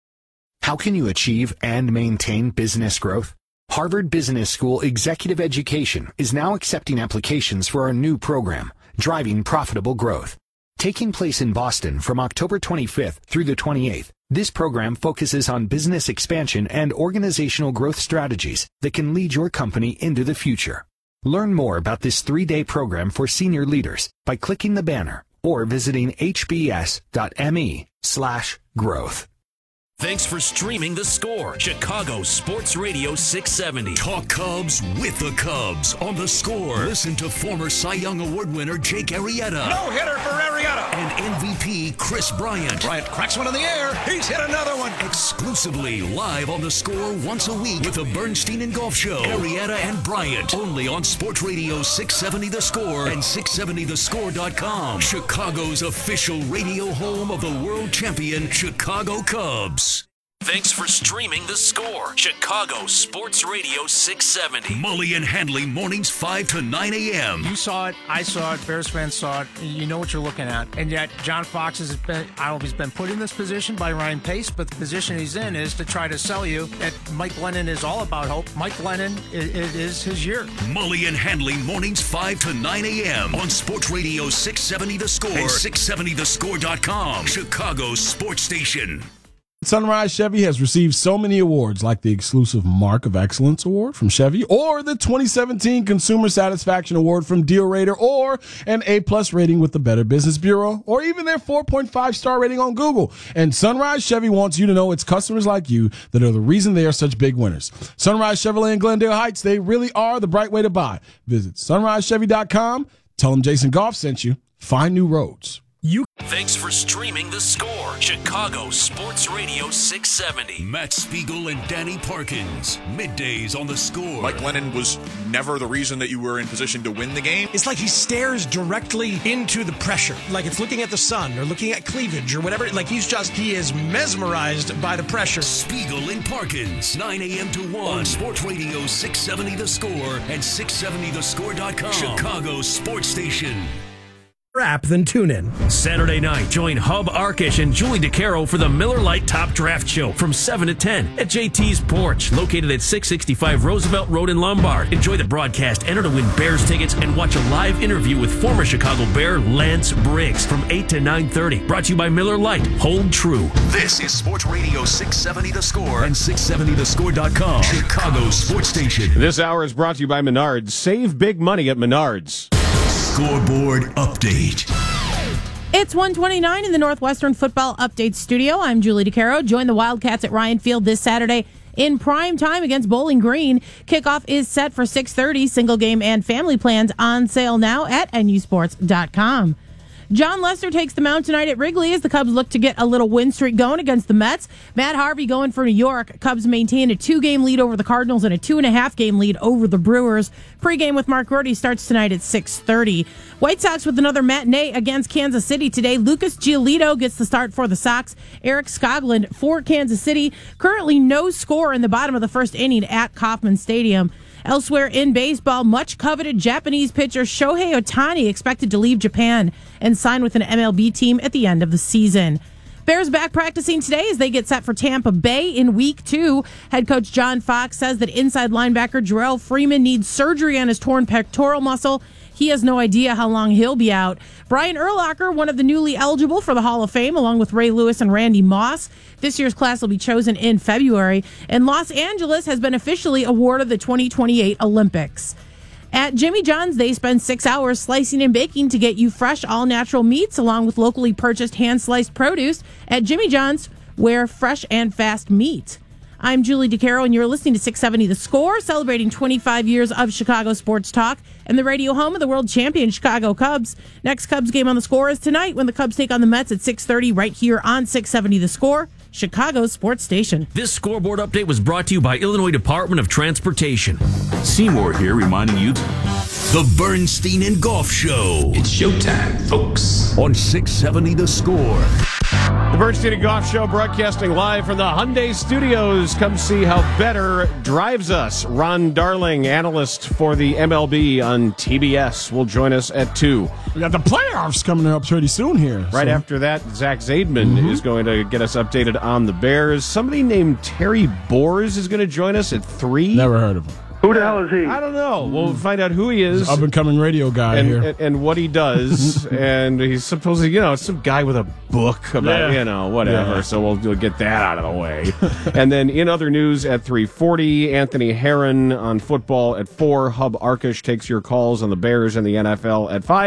How can you achieve and maintain business growth? Harvard Business School Executive Education is now accepting applications for our new program, Driving Profitable Growth. Taking place in Boston from October twenty-fifth through the twenty-eighth, this program focuses on business expansion and organizational growth strategies that can lead your company into the future. Learn more about this three-day program for senior leaders by clicking the banner or visiting hbs dot me slash growth. Thanks for streaming The Score, Chicago Sports Radio six seventy. Talk Cubs with the Cubs on The Score. Listen to former Cy Young Award winner Jake Arrieta. No hitter for Arrieta. And M V P Chris Bryant. Bryant cracks one in the air. He's hit another one. Exclusively live on The Score once a week with the Bernstein and Golf Show. Arrieta and Bryant. Only on Sports Radio six seventy The Score and six seventy the score dot com. Chicago's official radio home of the world champion Chicago Cubs. Thanks for streaming The Score, Chicago Sports Radio six seventy. Mully and Handley mornings five to nine a.m. You saw it, I saw it, Bears fans saw it. You know what you're looking at. And yet John Fox has been, I don't know if he's been put in this position by Ryan Pace, but the position he's in is to try to sell you that Mike Glennon is all about hope. Mike Glennon, it, it is his year. Mully and Handley mornings five to nine a.m. on Sports Radio six seventy The Score and six seventy the score dot com. Chicago's sports station. Sunrise Chevy has received so many awards, like the exclusive Mark of Excellence Award from Chevy, or the twenty seventeen Consumer Satisfaction Award from Deal Rater, or an A-plus rating with the Better Business Bureau, or even their four point five star rating on Google. And Sunrise Chevy wants you to know it's customers like you that are the reason they are such big winners. Sunrise Chevrolet in Glendale Heights, they really are the bright way to buy. Visit sunrise chevy dot com. Tell them Jason Goff sent you. Find new roads. You. Thanks for streaming The Score, Chicago Sports Radio six seventy. Matt Spiegel and Danny Parkins, middays on The Score. Mike Glennon was never the reason that you were in position to win the game. It's like he stares directly into the pressure, like it's looking at the sun or looking at cleavage or whatever. Like he's just, he is mesmerized by the pressure. Spiegel and Parkins, nine a.m. to one on Sports Radio six seventy The Score and six seventy the score dot com. Chicago's sports station. App than tune in. Saturday night, join Hub Arkish and Julie DeCaro for the Miller Lite Top Draft Show from seven to ten at J T's Porch, located at six sixty-five Roosevelt Road in Lombard. Enjoy the broadcast, enter to win Bears tickets, and watch a live interview with former Chicago Bear Lance Briggs from eight to nine thirty. Brought to you by Miller Lite. Hold true. This is Sports Radio six seventy The Score and six seventy the score dot com. Chicago's sports station. This hour is brought to you by Menards. Save big money at Menards. Scoreboard update. It's one twenty-nine in the Northwestern Football Update Studio. I'm Julie DeCaro. Join the Wildcats at Ryan Field this Saturday in prime time against Bowling Green. Kickoff is set for six thirty. Single game and family plans on sale now at N U sports dot com. John Lester takes the mound tonight at Wrigley as the Cubs look to get a little win streak going against the Mets. Matt Harvey going for New York. Cubs maintain a two-game lead over the Cardinals and a two-and-a-half-game lead over the Brewers. Pre-game with Mark Rorty starts tonight at six thirty. White Sox with another matinee against Kansas City today. Lucas Giolito gets the start for the Sox. Eric Skoglund for Kansas City. Currently no score in the bottom of the first inning at Kauffman Stadium. Elsewhere in baseball, much coveted Japanese pitcher Shohei Ohtani expected to leave Japan and sign with an M L B team at the end of the season. Bears back practicing today as they get set for Tampa Bay in week two. Head coach John Fox says that inside linebacker Jarrell Freeman needs surgery on his torn pectoral muscle. He has no idea how long he'll be out. Brian Urlacher, one of the newly eligible for the Hall of Fame, along with Ray Lewis and Randy Moss. This year's class will be chosen in February. And Los Angeles has been officially awarded the twenty twenty-eight Olympics. At Jimmy John's, they spend six hours slicing and baking to get you fresh, all-natural meats, along with locally purchased hand-sliced produce. At Jimmy John's, where fresh and fast meat. I'm Julie DeCaro, and you're listening to six seventy The Score, celebrating twenty-five years of Chicago sports talk and the radio home of the world champion Chicago Cubs. Next Cubs game on The Score is tonight when the Cubs take on the Mets at six thirty right here on six seventy The Score, Chicago's sports station. This scoreboard update was brought to you by Illinois Department of Transportation. Seymour here reminding you The Bernstein and Golf Show. It's showtime, folks. On six seventy The Score. The Bernstein and Golf Show broadcasting live from the Hyundai Studios. Come see how better drives us. Ron Darling, analyst for the M L B on T B S, will join us at two. We got the playoffs coming up pretty soon here. Right so. after that, Zach Zaidman mm-hmm. is going to get us updated on the Bears. Somebody named Terry Boers is going to join us at three. Never heard of him. Who the hell is he? I don't know. We'll find out who he is. Up and coming radio guy and, here. And, and what he does. And he's supposedly, you know, some guy with a book about, yeah. you know, whatever. Yeah. So we'll, we'll get that out of the way. And then in other news at three forty, Anthony Herron on football at four. Hub Arkish takes your calls on the Bears and the N F L at five.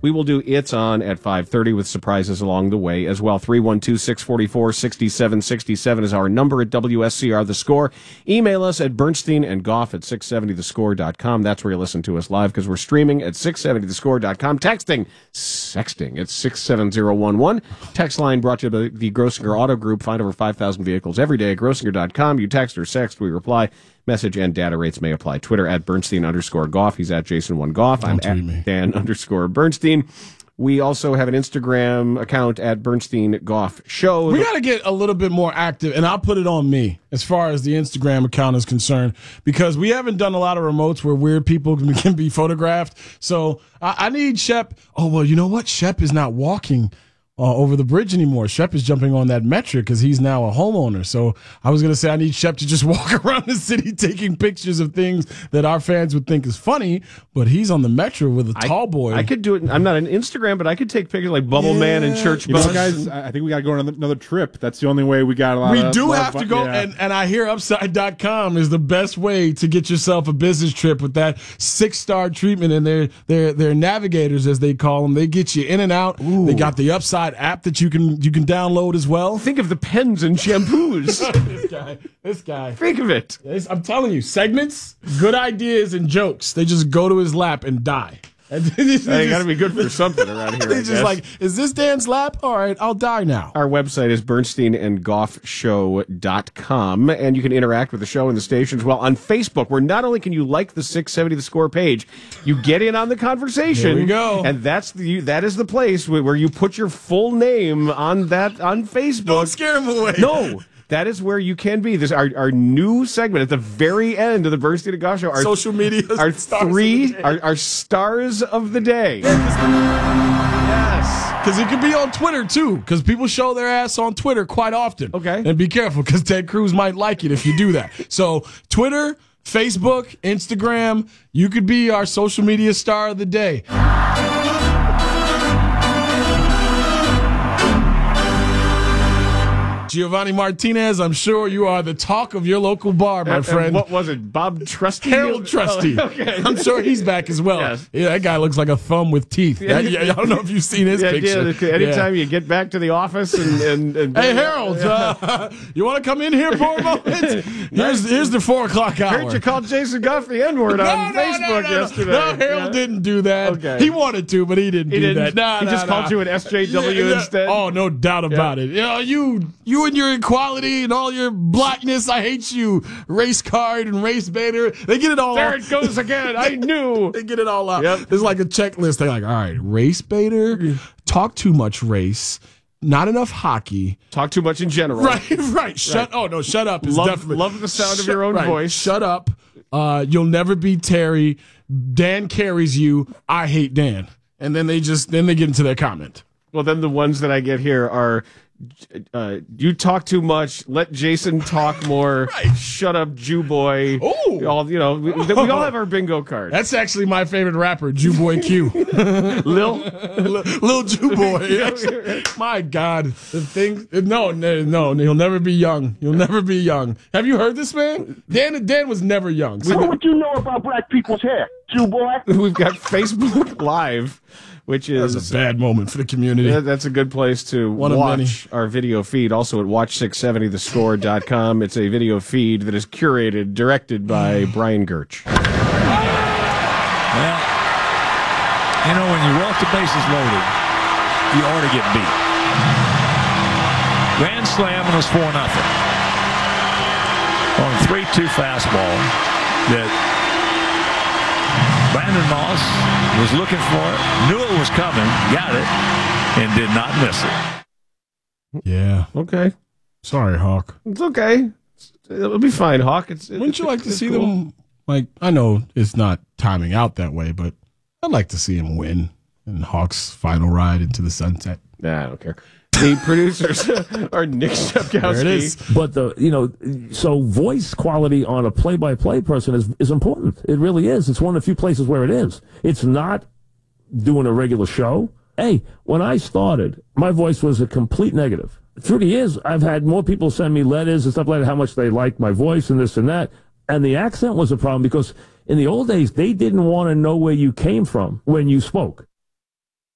We will do It's On at five thirty with surprises along the way as well. three one two, six four four, six seven six seven is our number at W S C R The Score. Email us at Bernstein and Goff at six seventy the score dot com. That's where you listen to us live because we're streaming at six seventy the score dot com. Texting, sexting at six seven zero one one. Text line brought to you by the Grossinger Auto Group. Find over five thousand vehicles every day at Grossinger dot com. You text or sext, we reply. Message and data rates may apply. Twitter at Bernstein underscore Goff. He's at Jason one Goff. I'm at me. Dan underscore Bernstein. We also have an Instagram account at Bernstein Goff Show. We got to get a little bit more active, and I'll put it on me as far as the Instagram account is concerned, because we haven't done a lot of remotes where weird people can be photographed. So I, I need Shep. Oh, well, you know what? Shep is not walking Uh, over the bridge anymore. Shep is jumping on that metric because he's now a homeowner. So I was going to say I need Shep to just walk around the city taking pictures of things that our fans would think is funny, but he's on the metro with a I, tall boy. I could do it. I'm not on Instagram, but I could take pictures like Bubble Yeah. Man and Church You know, Bus. guys, I think we got to go on another, another trip. That's the only way we got a lot We of do lot of have fun- to go, yeah. and, and I hear upside dot com is the best way to get yourself a business trip with that six-star treatment, and their their their navigators, as they call them. They get you in and out. Ooh. They got the Upside app that you can you can download as well. Think of the pens and shampoos. This guy, this guy. Think of it. It's- I'm telling you, segments, good ideas, and jokes. They just go to his lap and die. They got to be good for something around here. They're I just guess. like, is this Dan's lap? All right, I'll die now. Our website is bernstein and goff show dot com, and you can interact with the show and the station as well on Facebook, where not only can you like the six seventy The Score page, you get in on the conversation. There we go. And that's the that is the place where, where you put your full name on that on Facebook. Don't scare him away. No. That is where you can be. This our our new segment at the very end of the Bernstein and Goff Show. Our, Social media Our stars of three, the day. our, our stars of the day. Yes. Because it could be on Twitter, too. Because people show their ass on Twitter quite often. Okay. And be careful, because Ted Cruz might like it if you do that. So, Twitter, Facebook, Instagram, you could be our social media star of the day. Giovanni Martinez, I'm sure you are the talk of your local bar, my And- and friend. what was it? Bob Trusty? Harold Trusty. Oh, okay. I'm sure he's back as well. Yes. Yeah, that guy looks like a thumb with teeth. Yeah. That- yeah, I don't know if you've seen his Yeah, picture. yeah, anytime Yeah. you get back to the office and... and, and Hey, Harold, uh, you want to come in here for a moment? Here's, here's the four o'clock hour. Heard you called Jason Goff the N-word No, on no, Facebook no, no, no. yesterday. No, Harold Yeah. didn't do that. Okay. He wanted to, but he didn't He do didn't. that. Nah, He nah, just nah. called you an S J W Yeah, yeah. instead? Oh, no doubt about Yeah. it. You know, you, you and your equality and all your blackness, I hate you. Race card and race baiter. They get it all There out. it goes again. I knew. They get it all out. Yep. There's like a checklist. They're like, all right, race baiter, talk too much race, not enough hockey. Talk too much in general. Right, right. Shut. Oh no, shut up. Is Love- definitely love the sound of Shut- your own right. voice. Shut up. Uh, you'll never be Terry. Dan carries you. I hate Dan. And then they just then they get into their comment. Well, then the ones that I get here are, uh, you talk too much. Let Jason talk more. Right. Shut up, Jew boy. Oh, all you know, we, we all have our bingo card. That's actually my favorite rapper, Jew Boy Q. Lil, Little Jew Boy. My God, the thing. No, no, no. He'll never be young. He'll never be young. Have you heard this man? Dan. Dan was never young. So What would you know about black people's hair, Jew boy? We've got Facebook Live, which is that's a bad moment for the community. Yeah, that's a good place to One of many. watch our video feed. Also at watch six seventy the score dot com. It's a video feed that is curated, directed by Brian Gertch. Well, you know, when you walk the bases loaded, you ought to get beat. Grand slam, and it was four nothing. On a three two fastball that Brandon Moss was looking for it, knew it was coming, got it, and did not miss it. Yeah. Okay. Sorry, Hawk. It's okay. It'll be fine, Hawk. It's, Wouldn't it's, you like to it's see cool. them? Like, I know it's not timing out that way, but I'd like to see him win in Hawk's final ride into the sunset. Nah, I don't care. The producers are Nick Stepkowski. There it is. But the you know, so voice quality on a play-by-play person is is important. It really is. It's one of the few places where it is. It's not doing a regular show. Hey, when I started, my voice was a complete negative. Through the years, I've had more people send me letters and stuff like that, how much they like my voice and this and that. And the accent was a problem because in the old days, they didn't want to know where you came from when you spoke.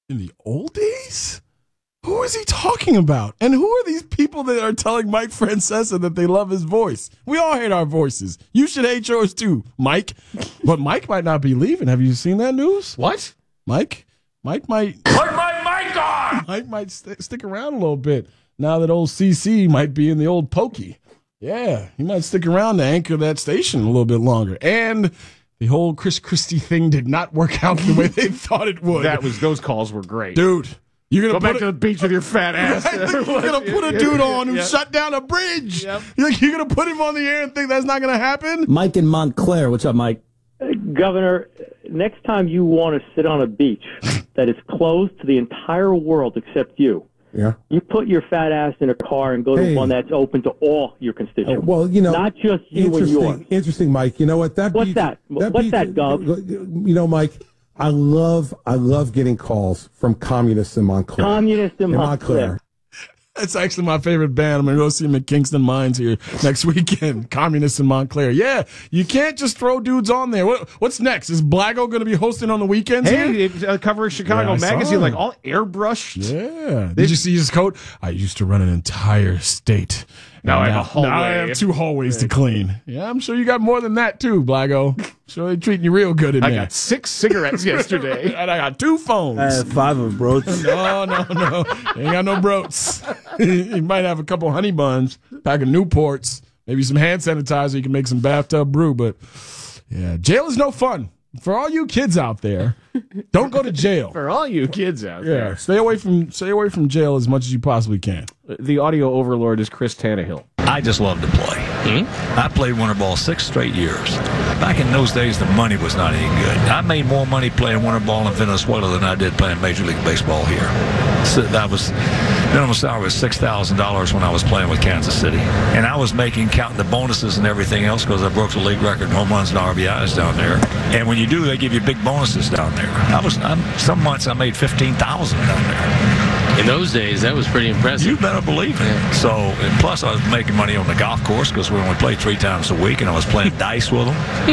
In the old days? Who is he talking about? And who are these people that are telling Mike Francesa that they love his voice? We all hate our voices. You should hate yours too, Mike. But Mike might not be leaving. Have you seen that news? What? Mike? Mike might... Put my mic on! Mike might st- stick around a little bit now that old C C might be in the old pokey. Yeah, he might stick around to anchor that station a little bit longer. And the whole Chris Christie thing did not work out the way they thought it would. That was those calls were great, dude. You're gonna go back a, to the beach with your fat ass. You're gonna put a dude on who yep. shut down a bridge. Yep. You're, you're gonna put him on the air and think that's not gonna happen? Mike in Montclair, what's up, Mike? Uh, Governor, next time you want to sit on a beach that is closed to the entire world except you, yeah, you put your fat ass in a car and go hey. to one that's open to all your constituents. Uh, well, you know, not just you and interesting, yours. Interesting, Mike. You know what? That what's beach, that? that What's beach, that, Gov? You know, Mike. I love, I love getting calls from communists in Montclair. Communists in, in Montclair. Montclair. That's actually my favorite band. I'm going to go see them at Kingston Mines here next weekend. Communists in Montclair. Yeah, you can't just throw dudes on there. What, what's next? Is Blago going to be hosting on the weekends Hey, here? it, uh, covering Chicago Yeah, Magazine, like all airbrushed. Yeah. Did you see his coat? I used to run an entire state. Now I have a hallway. Now I have two hallways to clean. Yeah, I'm sure you got more than that too, Blago. Sure they're treating you real good in I there. got six cigarettes yesterday. And I got two phones. I have five of them, bro. No, no, no. You ain't got no broats. You might have a couple honey buns, pack of Newports, maybe some hand sanitizer. You can make some bathtub brew. But yeah, jail is no fun. For all you kids out there, don't go to jail. For all you kids out Yeah, there. stay away from stay away from jail as much as you possibly can. The audio overlord is Chris Tannehill. I just love to play. Hmm? I played winter ball six straight years. Back in those days, the money was not any good. I made more money playing winter ball in Venezuela than I did playing Major League Baseball here. So that was minimum salary was six thousand dollars when I was playing with Kansas City, and I was making counting the bonuses and everything else because I broke the league record in home runs and R B Is down there. And when you do, they give you big bonuses down there. I was I'm, some months I made fifteen thousand down there. In those days, that was pretty impressive. You better believe it. So, and plus I was making money on the golf course because we only played three times a week, and I was playing dice with them,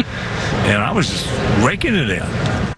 and I was just raking it in.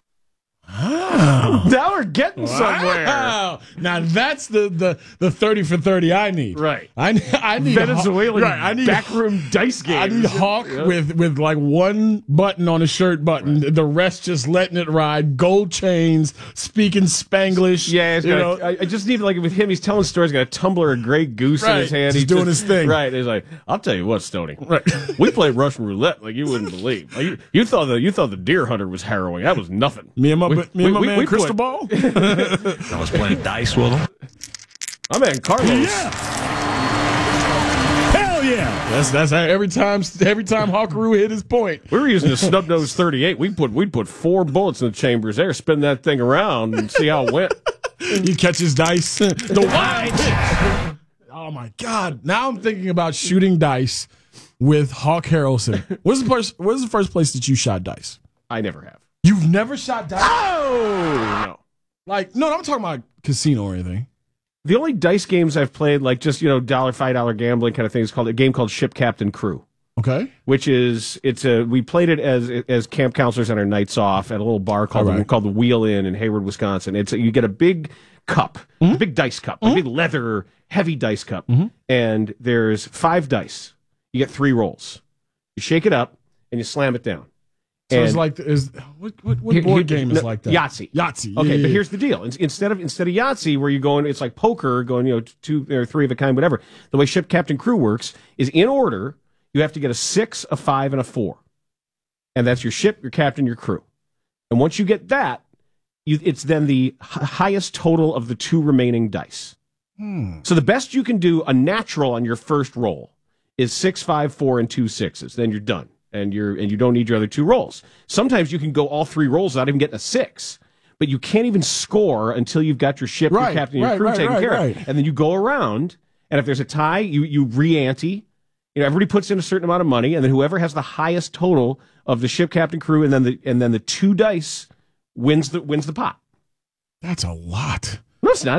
Oh. Now we're getting Wow. somewhere. Now that's the, the, the thirty for thirty I need. Right. I, I need Venezuelan right, I need backroom dice games. I need Hawk Yeah. with, with like one button on a shirt button, right. The rest just letting it ride. Gold chains, speaking Spanglish. Yeah, it's you got know. a, I I just need like with him. He's telling stories. Got a tumbler of Grey Goose Right, in his hand. just He's doing his thing. Right. He's like, I'll tell you what, Stoney. Right. We played Russian roulette like you wouldn't believe. Like, you, you thought the you thought the deer hunter was harrowing. That was nothing. Me and my We- me and my we- man we Crystal put- Ball. I was playing dice with them. My man Carlos. Yeah. Hell yeah! That's that's how every time every time Hawkaroo hit his point. We were using a snub nose thirty-eight. We put we'd put four bullets in the chambers there, spin that thing around, and see how it went. You catch his dice. The wild pitch. Oh my God! Now I'm thinking about shooting dice with Hawk Harrelson. What's the first? What's the first place that you shot dice? I never have. You've never shot dice? Oh no! Like no, I'm talking about casino or anything. The only dice games I've played, like just you know dollar five dollar gambling kind of thing, is called a game called Ship Captain Crew. Okay. Which is it's a we played it as as camp counselors on our nights off at a little bar called All right. the, called the Wheel Inn in Hayward, Wisconsin. It's you get a big cup, Mm-hmm. a big dice cup, a big leather heavy dice cup, Mm-hmm. and there's five dice. You get three rolls. You shake it up and you slam it down. So it's And- like is what what, what Here- board here- game is no, like that? Yahtzee. Yahtzee. Yeah, Okay, yeah, but yeah. here's the deal: In- instead of instead of Yahtzee, where you're going, it's like poker, going you know two or three of a kind, whatever. The way Ship Captain Crew works is in order. You have to get a six, a five, and a four, and that's your ship, your captain, your crew. And once you get that, you, it's then the h- highest total of the two remaining dice. Hmm. So the best you can do, a natural on your first roll, is six, five, four, and two sixes. Then you're done, and you're and you don't need your other two rolls. Sometimes you can go all three rolls without even getting a six, but you can't even score until you've got your ship, Right, your captain, your right, crew right, taken right, care right. of, and then you go around. And if there's a tie, you you re-ante. You know, everybody puts in a certain amount of money, and then whoever has the highest total of the ship, captain, crew, and then the and then the two dice wins the wins the pot. That's a lot. No, it's not. It, it,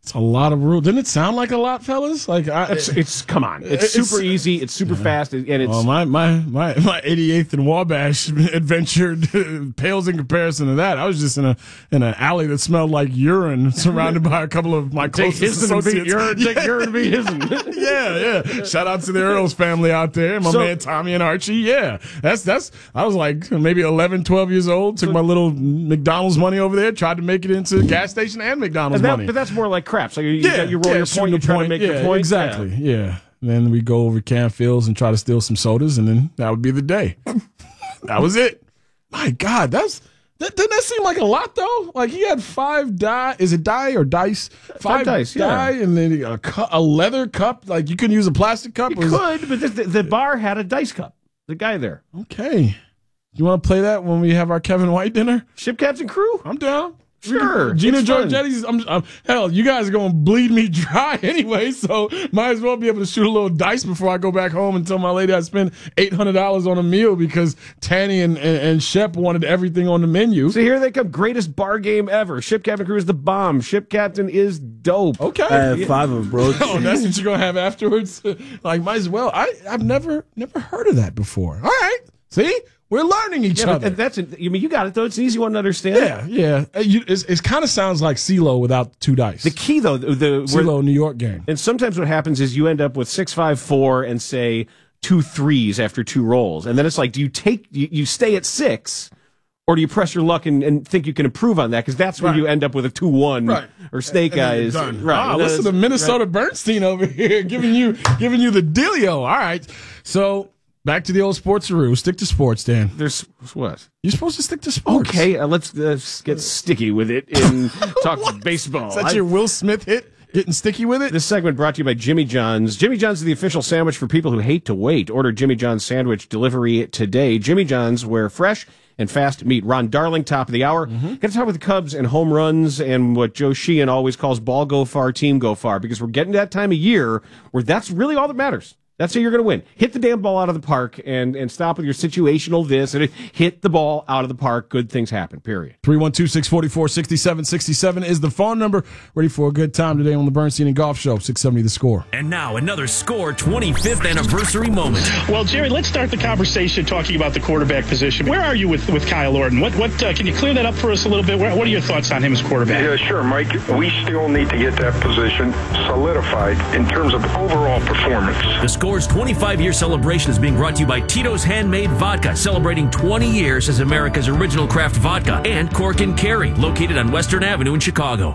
It's a lot of rules. Didn't it sound like a lot, fellas? Like I, it's, it's come on. It's, it's super easy. It's super yeah. fast, and it's. Well, my my my my eighty-eighth and Wabash adventure pales in comparison to that. I was just in a in an alley that smelled like urine, surrounded by a couple of my closest associates. Urine, yeah. Take urine, be hisn'. yeah, yeah. Shout out to the Earls family out there. My so, man Tommy and Archie. Yeah, that's that's. I was like maybe eleven, twelve years old. Took my little McDonald's money over there. Tried to make it into a gas station and McDonald's and that, money. But that's more like crap. So you, yeah. you, you roll yeah, your point, you try point. to make yeah, your point. Exactly, yeah. yeah. And then we go over Canfields and try to steal some sodas, and then that would be the day. That was it. My God, that's that, doesn't that seem like a lot, though? Like, he had five die. Is it die or dice? Five, five dice, die, yeah. and then a, cu- a leather cup. Like, you couldn't use a plastic cup? You could, but the, the, the bar had a dice cup. The guy there. Okay. You want to play that when we have our Kevin White dinner? Ship Captain Crew? I'm down. Sure. Gina Giorgetti's, I'm, I'm, hell, you guys are going to bleed me dry anyway, so might as well be able to shoot a little dice before I go back home and tell my lady I spent eight hundred dollars on a meal because Tanny and, and, and Shep wanted everything on the menu. So here they come. Greatest bar game ever. Ship Captain Crew is the bomb. Ship Captain is dope. Okay. I have five of them, bro. Oh, that's what you're going to have afterwards? Like, might as well. I, I've never never heard of that before. All right. See? We're learning each yeah, other. But that's a, you mean you got it though. It's an easy one to understand. Yeah, yeah. It, it kind of sounds like CeeLo without two dice. The key though, the, the CeeLo New York game. And sometimes what happens is you end up with six, five, four, and say two threes after two rolls, and then it's like, do you take you, you stay at six, or do you press your luck and, and think you can improve on that? Because that's where right. you end up with a two one right. or Snake Eyes. Right. Ah, listen to Minnesota right. Bernstein over here giving you giving you the dealio. All right, so. Back to the old sportsaroo. Stick to sports, Dan. There's what? You're supposed to stick to sports. Okay, uh, let's, uh, let's get sticky with it and talk baseball. Is that I, your Will Smith hit? Getting sticky with it? This segment brought to you by Jimmy John's. Jimmy John's is the official sandwich for people who hate to wait. Order Jimmy John's sandwich delivery today. Jimmy John's, where fresh and fast meat. Ron Darling, top of the hour. Mm-hmm. Got to talk with the Cubs and home runs and what Joe Sheehan always calls ball go far, team go far, because we're getting to that time of year where that's really all that matters. That's how you're going to win. Hit the damn ball out of the park and, and stop with your situational this and hit the ball out of the park. Good things happen, period. three one two, six four four, six seven six seven is the phone number. Ready for a good time today on the Bernstein and Golf Show. six seventy The Score. And now another Score twenty-fifth anniversary moment. Well, Jerry, let's start the conversation talking about the quarterback position. Where are you with, with Kyle Orton? What what uh, can you clear that up for us a little bit? What are your thoughts on him as quarterback? Yeah, sure, Mike. We still need to get that position solidified in terms of overall performance. The Score's twenty-five year celebration is being brought to you by Tito's Handmade Vodka, celebrating twenty years as America's original craft vodka, and Cork and Kerry, located on Western Avenue in Chicago.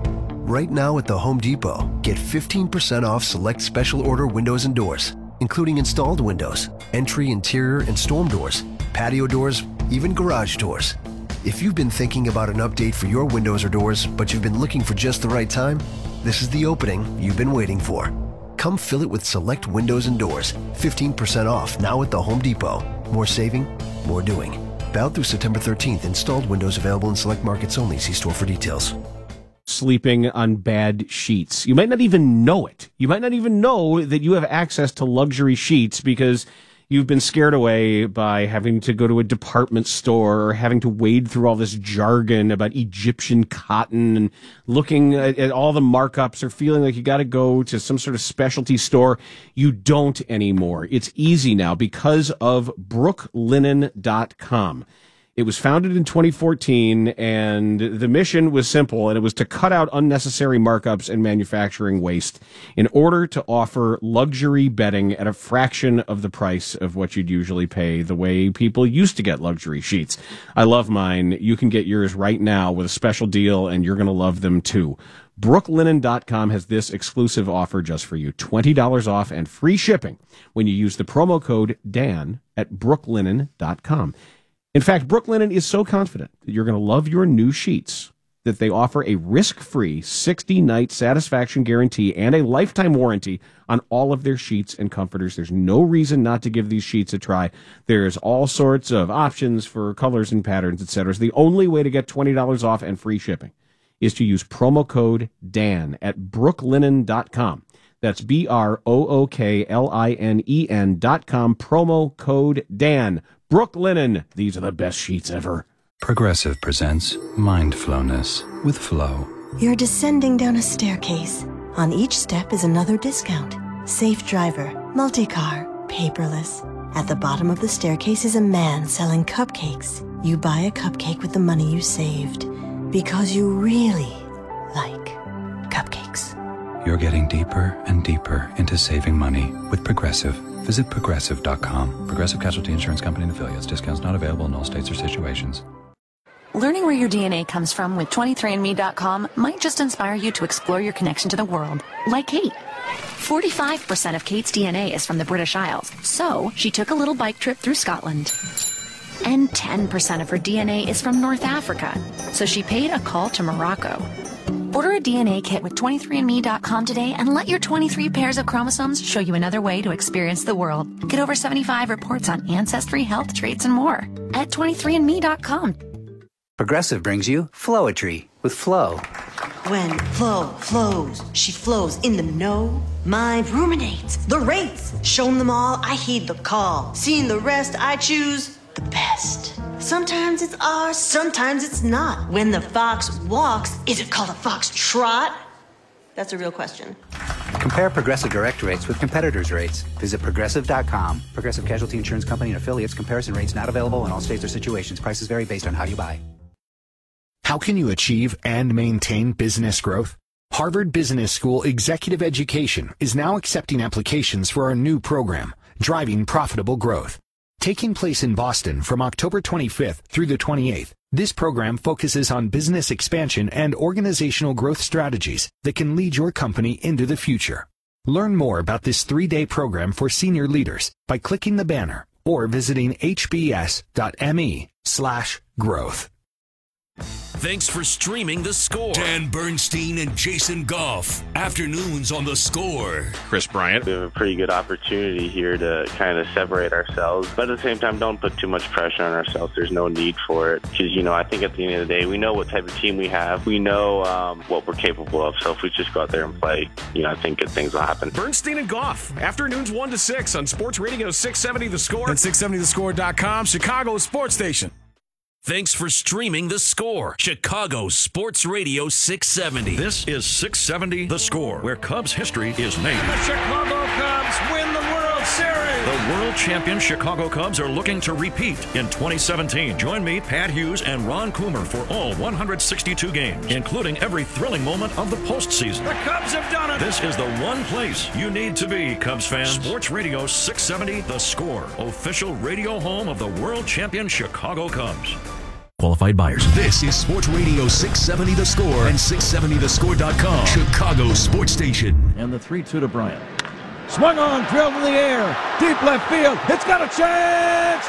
Right now at the Home Depot, get fifteen percent off select special order windows and doors, including installed windows, entry, interior, and storm doors, patio doors, even garage doors. If you've been thinking about an update for your windows or doors, but you've been looking for just the right time, this is the opening you've been waiting for. Come fill it with select windows and doors. fifteen percent off now at the Home Depot. More saving, more doing. Valid through September thirteenth. Installed windows available in select markets only. See store for details. Sleeping on bad sheets. You might not even know it. You might not even know that you have access to luxury sheets because you've been scared away by having to go to a department store or having to wade through all this jargon about Egyptian cotton and looking at, at all the markups or feeling like you got to go to some sort of specialty store. You don't anymore. It's easy now because of brook linen dot com. It was founded in twenty fourteen, and the mission was simple, and it was to cut out unnecessary markups and manufacturing waste in order to offer luxury bedding at a fraction of the price of what you'd usually pay the way people used to get luxury sheets. I love mine. You can get yours right now with a special deal, and you're going to love them too. brook linen dot com has this exclusive offer just for you. twenty dollars off and free shipping when you use the promo code Dan at brook linen dot com. In fact, Brook Linen is so confident that you're going to love your new sheets that they offer a risk-free sixty night satisfaction guarantee and a lifetime warranty on all of their sheets and comforters. There's no reason not to give these sheets a try. There's all sorts of options for colors and patterns, et cetera. So the only way to get twenty dollars off and free shipping is to use promo code Dan at brook linen dot com. That's B R O O K L I N E N dot com, promo code Dan. Brook Linen. These are the best sheets ever. Progressive presents Mindfulness with Flow. You're descending down a staircase. On each step is another discount. Safe driver, multi-car, paperless. At the bottom of the staircase is a man selling cupcakes. You buy a cupcake with the money you saved because you really like cupcakes. You're getting deeper and deeper into saving money with Progressive. Visit Progressive dot com. Progressive Casualty Insurance Company and Affiliates. Discounts not available in all states or situations. Learning where your D N A comes from with twenty-three and me dot com might just inspire you to explore your connection to the world, like Kate. forty-five percent of Kate's D N A is from the British Isles, so she took a little bike trip through Scotland. And ten percent of her D N A is from North Africa, so she paid a call to Morocco. Order a D N A kit with twenty-three and me dot com today and let your twenty-three pairs of chromosomes show you another way to experience the world. Get over seventy-five reports on ancestry, health traits, and more at twenty-three and me dot com. Progressive brings you Flowetry with Flow. When Flo flows, she flows in the know. Mind ruminates the rates. Shown them all, I heed the call. Seeing the rest, I choose the best. Sometimes it's ours, sometimes it's not. When the fox walks, is it called a fox trot? That's a real question. Compare Progressive direct rates with competitors' rates. Visit Progressive dot com. Progressive Casualty Insurance Company and Affiliates. Comparison rates not available in all states or situations. Prices vary based on how you buy. How can you achieve and maintain business growth? Harvard Business School Executive Education is now accepting applications for our new program, Driving Profitable Growth. Taking place in Boston from October twenty-fifth through the twenty-eighth, this program focuses on business expansion and organizational growth strategies that can lead your company into the future. Learn more about this three-day program for senior leaders by clicking the banner or visiting hbs.me slash growth. Thanks for streaming The Score. Dan Bernstein and Jason Goff. Afternoons on The Score. Chris Bryant. We have a pretty good opportunity here to kind of separate ourselves, but at the same time, don't put too much pressure on ourselves. There's no need for it because, you know, I think at the end of the day, we know what type of team we have. We know um, what we're capable of. So if we just go out there and play, you know, I think good things will happen. Bernstein and Goff. Afternoons one to six on Sports Radio six seventy The Score and six seventy the score dot com, Chicago's sports station. Thanks for streaming The Score, Chicago Sports Radio six seventy. This is six seventy The Score, where Cubs history is made. The Chicago Cubs win the World Series. The world champion Chicago Cubs are looking to repeat in twenty seventeen. Join me, Pat Hughes, and Ron Coomer for all one hundred sixty-two games, including every thrilling moment of the postseason. The Cubs have done it. This is the one place you need to be, Cubs fans. Sports Radio six seventy The Score, official radio home of the world champion Chicago Cubs. Qualified buyers. This is Sports Radio six seventy The Score and six seventy the score dot com, Chicago sports station. And the three two to Bryant. Swung on, drilled in the air, deep left field. It's got a chance.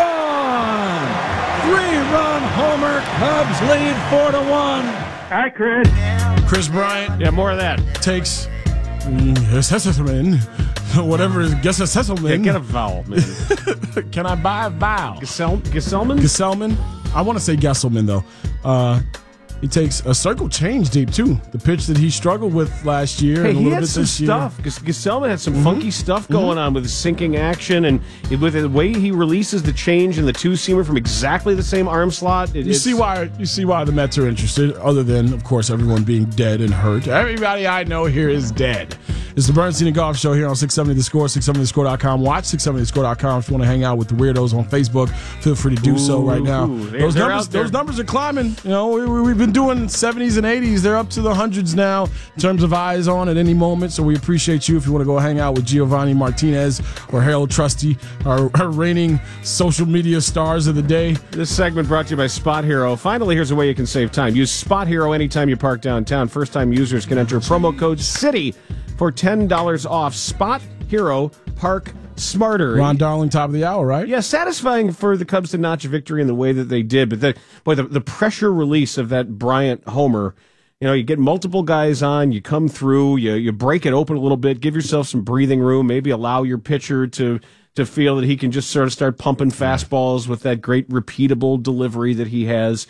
Gone. Three-run homer. Cubs lead four to one. Hi, Chris. Chris Bryant. Yeah, more of that. Takes mm, Sesselman, whatever is guess a Sesselman. Yeah, get a vowel, man. Can I buy a vowel? Gesell- Gesellman? Gesellman. I want to say Gesselman, though. Uh, he takes a circle change deep, too. The pitch that he struggled with last year Hey, and a he little had bit some this year. stuff. Ges- Gesellman had some Mhm. funky stuff going on with his sinking action, and it, with the way he releases the change and the two-seamer from exactly the same arm slot. It, You it's- see why you see why the Mets are interested, other than, of course, everyone being dead and hurt. Everybody I know here is dead. It's the Bernstein and Golf Show here on six seventy The Score, six seventy the score dot com. Watch six seventy the score dot com if you want to hang out with the weirdos on Facebook. Feel free to do so right now. Ooh, they're- those they're numbers, out there. those numbers are climbing. You know, we, we, we've been doing seventies and eighties. They're up to the hundreds now in terms of eyes on at any moment. So we appreciate you if you want to go hang out with Giovanni Martinez or Harold Trusty, our, our reigning social media stars of the day. This segment brought to you by Spot Hero. Finally, here's a way you can save time. Use Spot Hero anytime you park downtown. First-time users can enter promo code CITY for ten dollars off. Spot Hero, park smarter. Ron Darling, top of the hour, right? Yeah, satisfying for the Cubs to notch a victory in the way that they did. But the, boy, the, the pressure release of that Bryant homer, you know, you get multiple guys on, you come through, you you break it open a little bit, give yourself some breathing room, maybe allow your pitcher to to feel that he can just sort of start pumping fastballs with that great repeatable delivery that he has.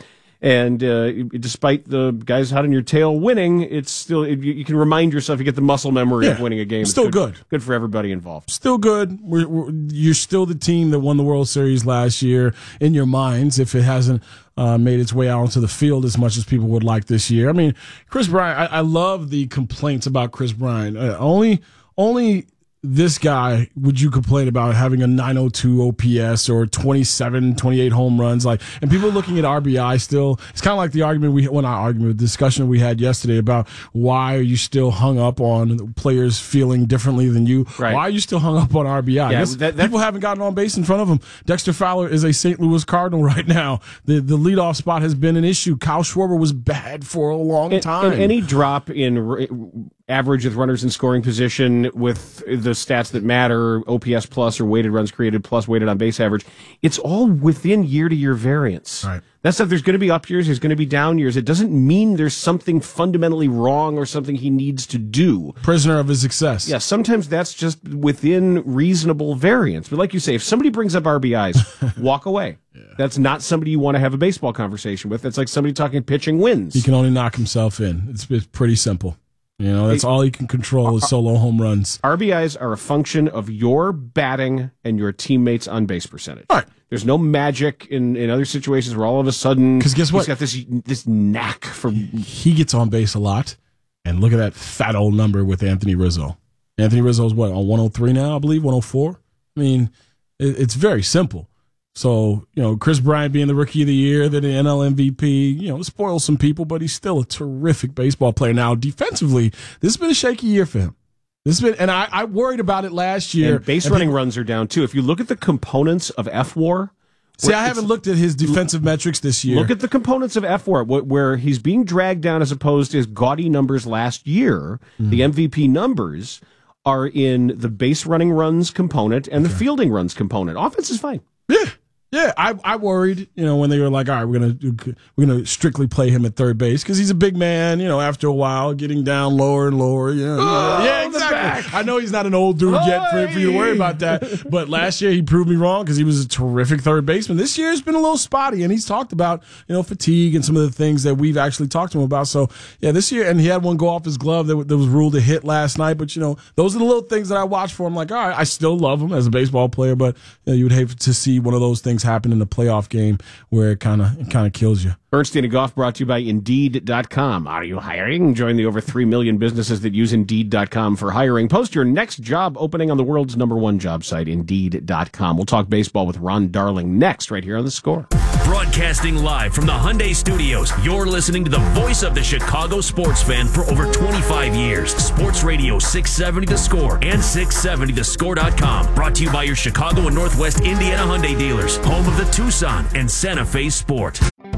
And uh, despite the guys hot on your tail winning, it's still it, you, you can remind yourself, you get the muscle memory Yeah, of winning a game. still it's good, good. Good for everybody involved. Still good. We're, we're, you're still the team that won the World Series last year in your minds, if it hasn't uh, made its way out onto the field as much as people would like this year. I mean, Chris Bryant, I, I love the complaints about Chris Bryant. Uh, only, only this guy would you complain about having a nine oh two O P S or twenty-seven, twenty-eight home runs. Like, and people looking at R B I still. It's kind of like the argument we, well, not argument, the discussion we had yesterday about why are you still hung up on players feeling differently than you? Right. Why are you still hung up on R B I? Yeah, Yes, that- that- people haven't gotten on base in front of him. Dexter Fowler is a Saint Louis Cardinal right now. The the leadoff spot has been an issue. Kyle Schwarber was bad for a long And, time. and any drop in r- average with runners in scoring position with the stats that matter, O P S plus or weighted runs created plus weighted on base average, it's all within year-to-year variance. Right. That's if there's going to be up years, there's going to be down years. It doesn't mean there's something fundamentally wrong or something he needs to do. Prisoner of his success. Yeah, sometimes that's just within reasonable variance. But like you say, if somebody brings up R B Is, walk away. Yeah. That's not somebody you want to have a baseball conversation with. That's like somebody talking pitching wins. He can only knock himself in. It's, it's pretty simple. You know, that's all he can control is solo home runs. R B Is are a function of your batting and your teammates' on base percentage. All right. There's no magic in, in other situations where all of a sudden, because guess what, he's got this this knack for. He gets on base a lot, and look at that fat old number with Anthony Rizzo. Anthony Rizzo's what, on one oh three now, I believe, one oh four. I mean, it, it's very simple. So, you know, Chris Bryant being the Rookie of the Year, then the N L M V P, you know, spoils some people, but he's still a terrific baseball player. Now, defensively, this has been a shaky year for him. This has been, and I, I worried about it last year. And base and running people, runs are down too. If you look at the components of F W A R, see, I haven't looked at his defensive metrics this year. Look at the components of F W A R, where he's being dragged down as opposed to his gaudy numbers last year. Mm. The M V P numbers are in the base running runs component and okay. the fielding runs component. Offense is fine. Yeah. Yeah, I I worried, you know, when they were like, all right, we're gonna we're gonna strictly play him at third base because he's a big man, you know. After a while, getting down lower and lower, you know. Oh, yeah, exactly. I know he's not an old dude oh, yet for, for you to worry about that, but last year he proved me wrong because he was a terrific third baseman. This year's been a little spotty, and he's talked about, you know, fatigue and some of the things that we've actually talked to him about. So yeah, this year, and he had one go off his glove that, that was ruled a hit last night. But you know, those are the little things that I watch for him. Like, all right, I still love him as a baseball player, but you know, you would hate to see one of those things happen in the playoff game where it kind of it kind of kills you. Bernstein and Goff brought to you by Indeed dot com. Are you hiring? Join the over three million businesses that use Indeed dot com for hiring. Post your next job opening on the world's number one job site, Indeed dot com. We'll talk baseball with Ron Darling next, right here on The Score. Broadcasting live from the Hyundai Studios, you're listening to the voice of the Chicago sports fan for over twenty-five years. Sports Radio six seventy The Score and six seventy the score dot com. Brought to you by your Chicago and Northwest Indiana Hyundai dealers, home of the Tucson and Santa Fe Sport.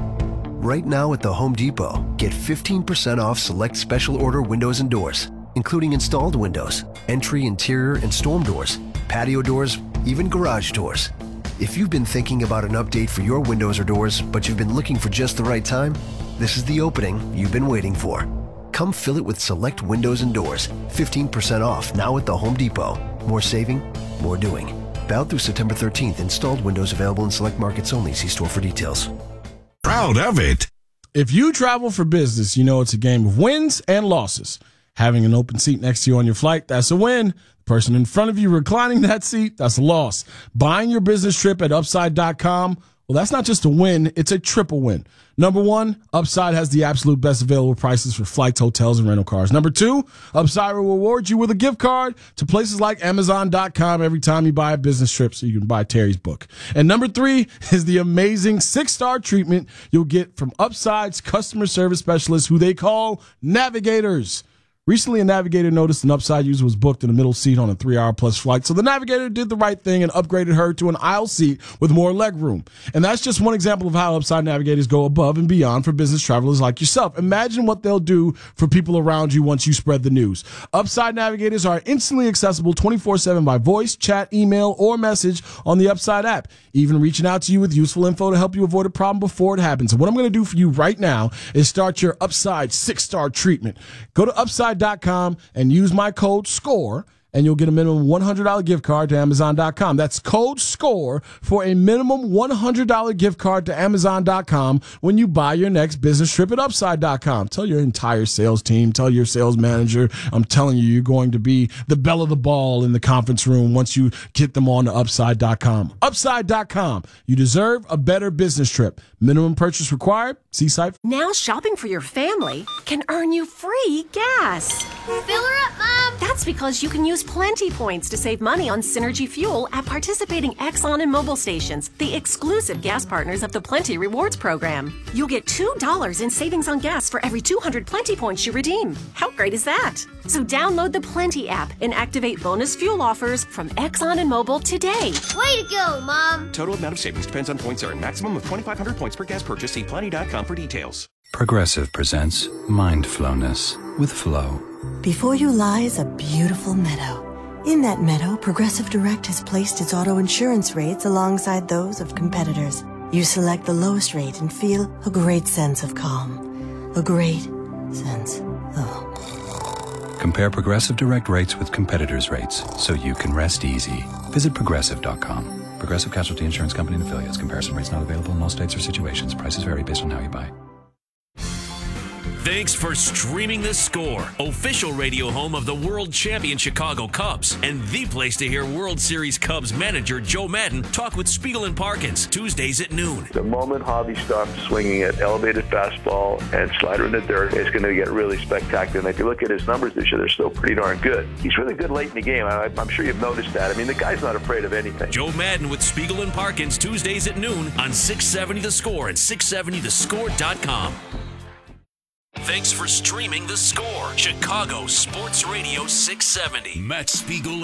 Right now at the Home Depot, get fifteen percent off select special order windows and doors, including installed windows, entry, interior, and storm doors, patio doors, even garage doors. If you've been thinking about an update for your windows or doors, but you've been looking for just the right time, this is the opening you've been waiting for. Come fill it with select windows and doors, fifteen percent off now at the Home Depot. More saving, more doing. Valid through September thirteenth. Installed windows available in select markets only. See store for details. Proud of it. If you travel for business, you know it's a game of wins and losses. Having an open seat next to you on your flight, that's a win. The person in front of you reclining that seat, that's a loss. Buying your business trip at upside dot com, well, that's not just a win, it's a triple win. Number one, Upside has the absolute best available prices for flights, hotels, and rental cars. Number two, Upside will reward you with a gift card to places like amazon dot com every time you buy a business trip so you can buy Terry's book. And number three is the amazing six-star treatment you'll get from Upside's customer service specialists, who they call Navigators. Recently, a Navigator noticed an Upside user was booked in a middle seat on a three-hour plus flight, so the Navigator did the right thing and upgraded her to an aisle seat with more leg room. And that's just one example of how Upside Navigators go above and beyond for business travelers like yourself. Imagine what they'll do for people around you once you spread the news. Upside Navigators are instantly accessible twenty-four seven by voice, chat, email, or message on the Upside app, even reaching out to you with useful info to help you avoid a problem before it happens. And what I'm going to do for you right now is start your Upside six-star treatment. Go to upside dot com and use my code SCORE and you'll get a minimum one hundred dollars gift card to Amazon dot com. That's code SCORE for a minimum one hundred dollars gift card to Amazon dot com when you buy your next business trip at Upside dot com. Tell your entire sales team, tell your sales manager, I'm telling you, you're going to be the belle of the ball in the conference room once you get them on to Upside dot com. Upside dot com. You deserve a better business trip. Minimum purchase required. See site. Now shopping for your family can earn you free gas. Fill her up, Mom. That's because you can use Plenty points to save money on Synergy Fuel at participating Exxon and Mobil stations, the exclusive gas partners of the Plenty Rewards program. You'll get two dollars in savings on gas for every two hundred Plenty points you redeem. How great is that? So download the Plenty app and activate bonus fuel offers from Exxon and Mobil today. Way to go, Mom. Total amount of savings depends on points earned. Maximum of twenty-five hundred points per gas purchase. See plenty dot com for details. Progressive presents Mindflowness with Flow. Before you lies a beautiful meadow. In that meadow, Progressive Direct has placed its auto insurance rates alongside those of competitors. You select the lowest rate and feel a great sense of calm. A great sense of... Compare Progressive Direct rates with competitors' rates so you can rest easy. Visit Progressive dot com. Progressive Casualty Insurance Company and affiliates. Comparison rates not available in all states or situations. Prices vary based on how you buy. Thanks for streaming The Score, official radio home of the world champion Chicago Cubs, and the place to hear World Series Cubs manager Joe Madden talk with Spiegel and Parkins, Tuesdays at noon. The moment Javi starts swinging at elevated fastball and slider in the dirt, it's going to get really spectacular. And if you look at his numbers this year, they're still pretty darn good. He's really good late in the game. I, I'm sure you've noticed that. I mean, the guy's not afraid of anything. Joe Madden with Spiegel and Parkins, Tuesdays at noon on six seventy The Score and six seventy the score dot com. Thanks for streaming The Score, Chicago Sports Radio six seventy. Matt Spiegel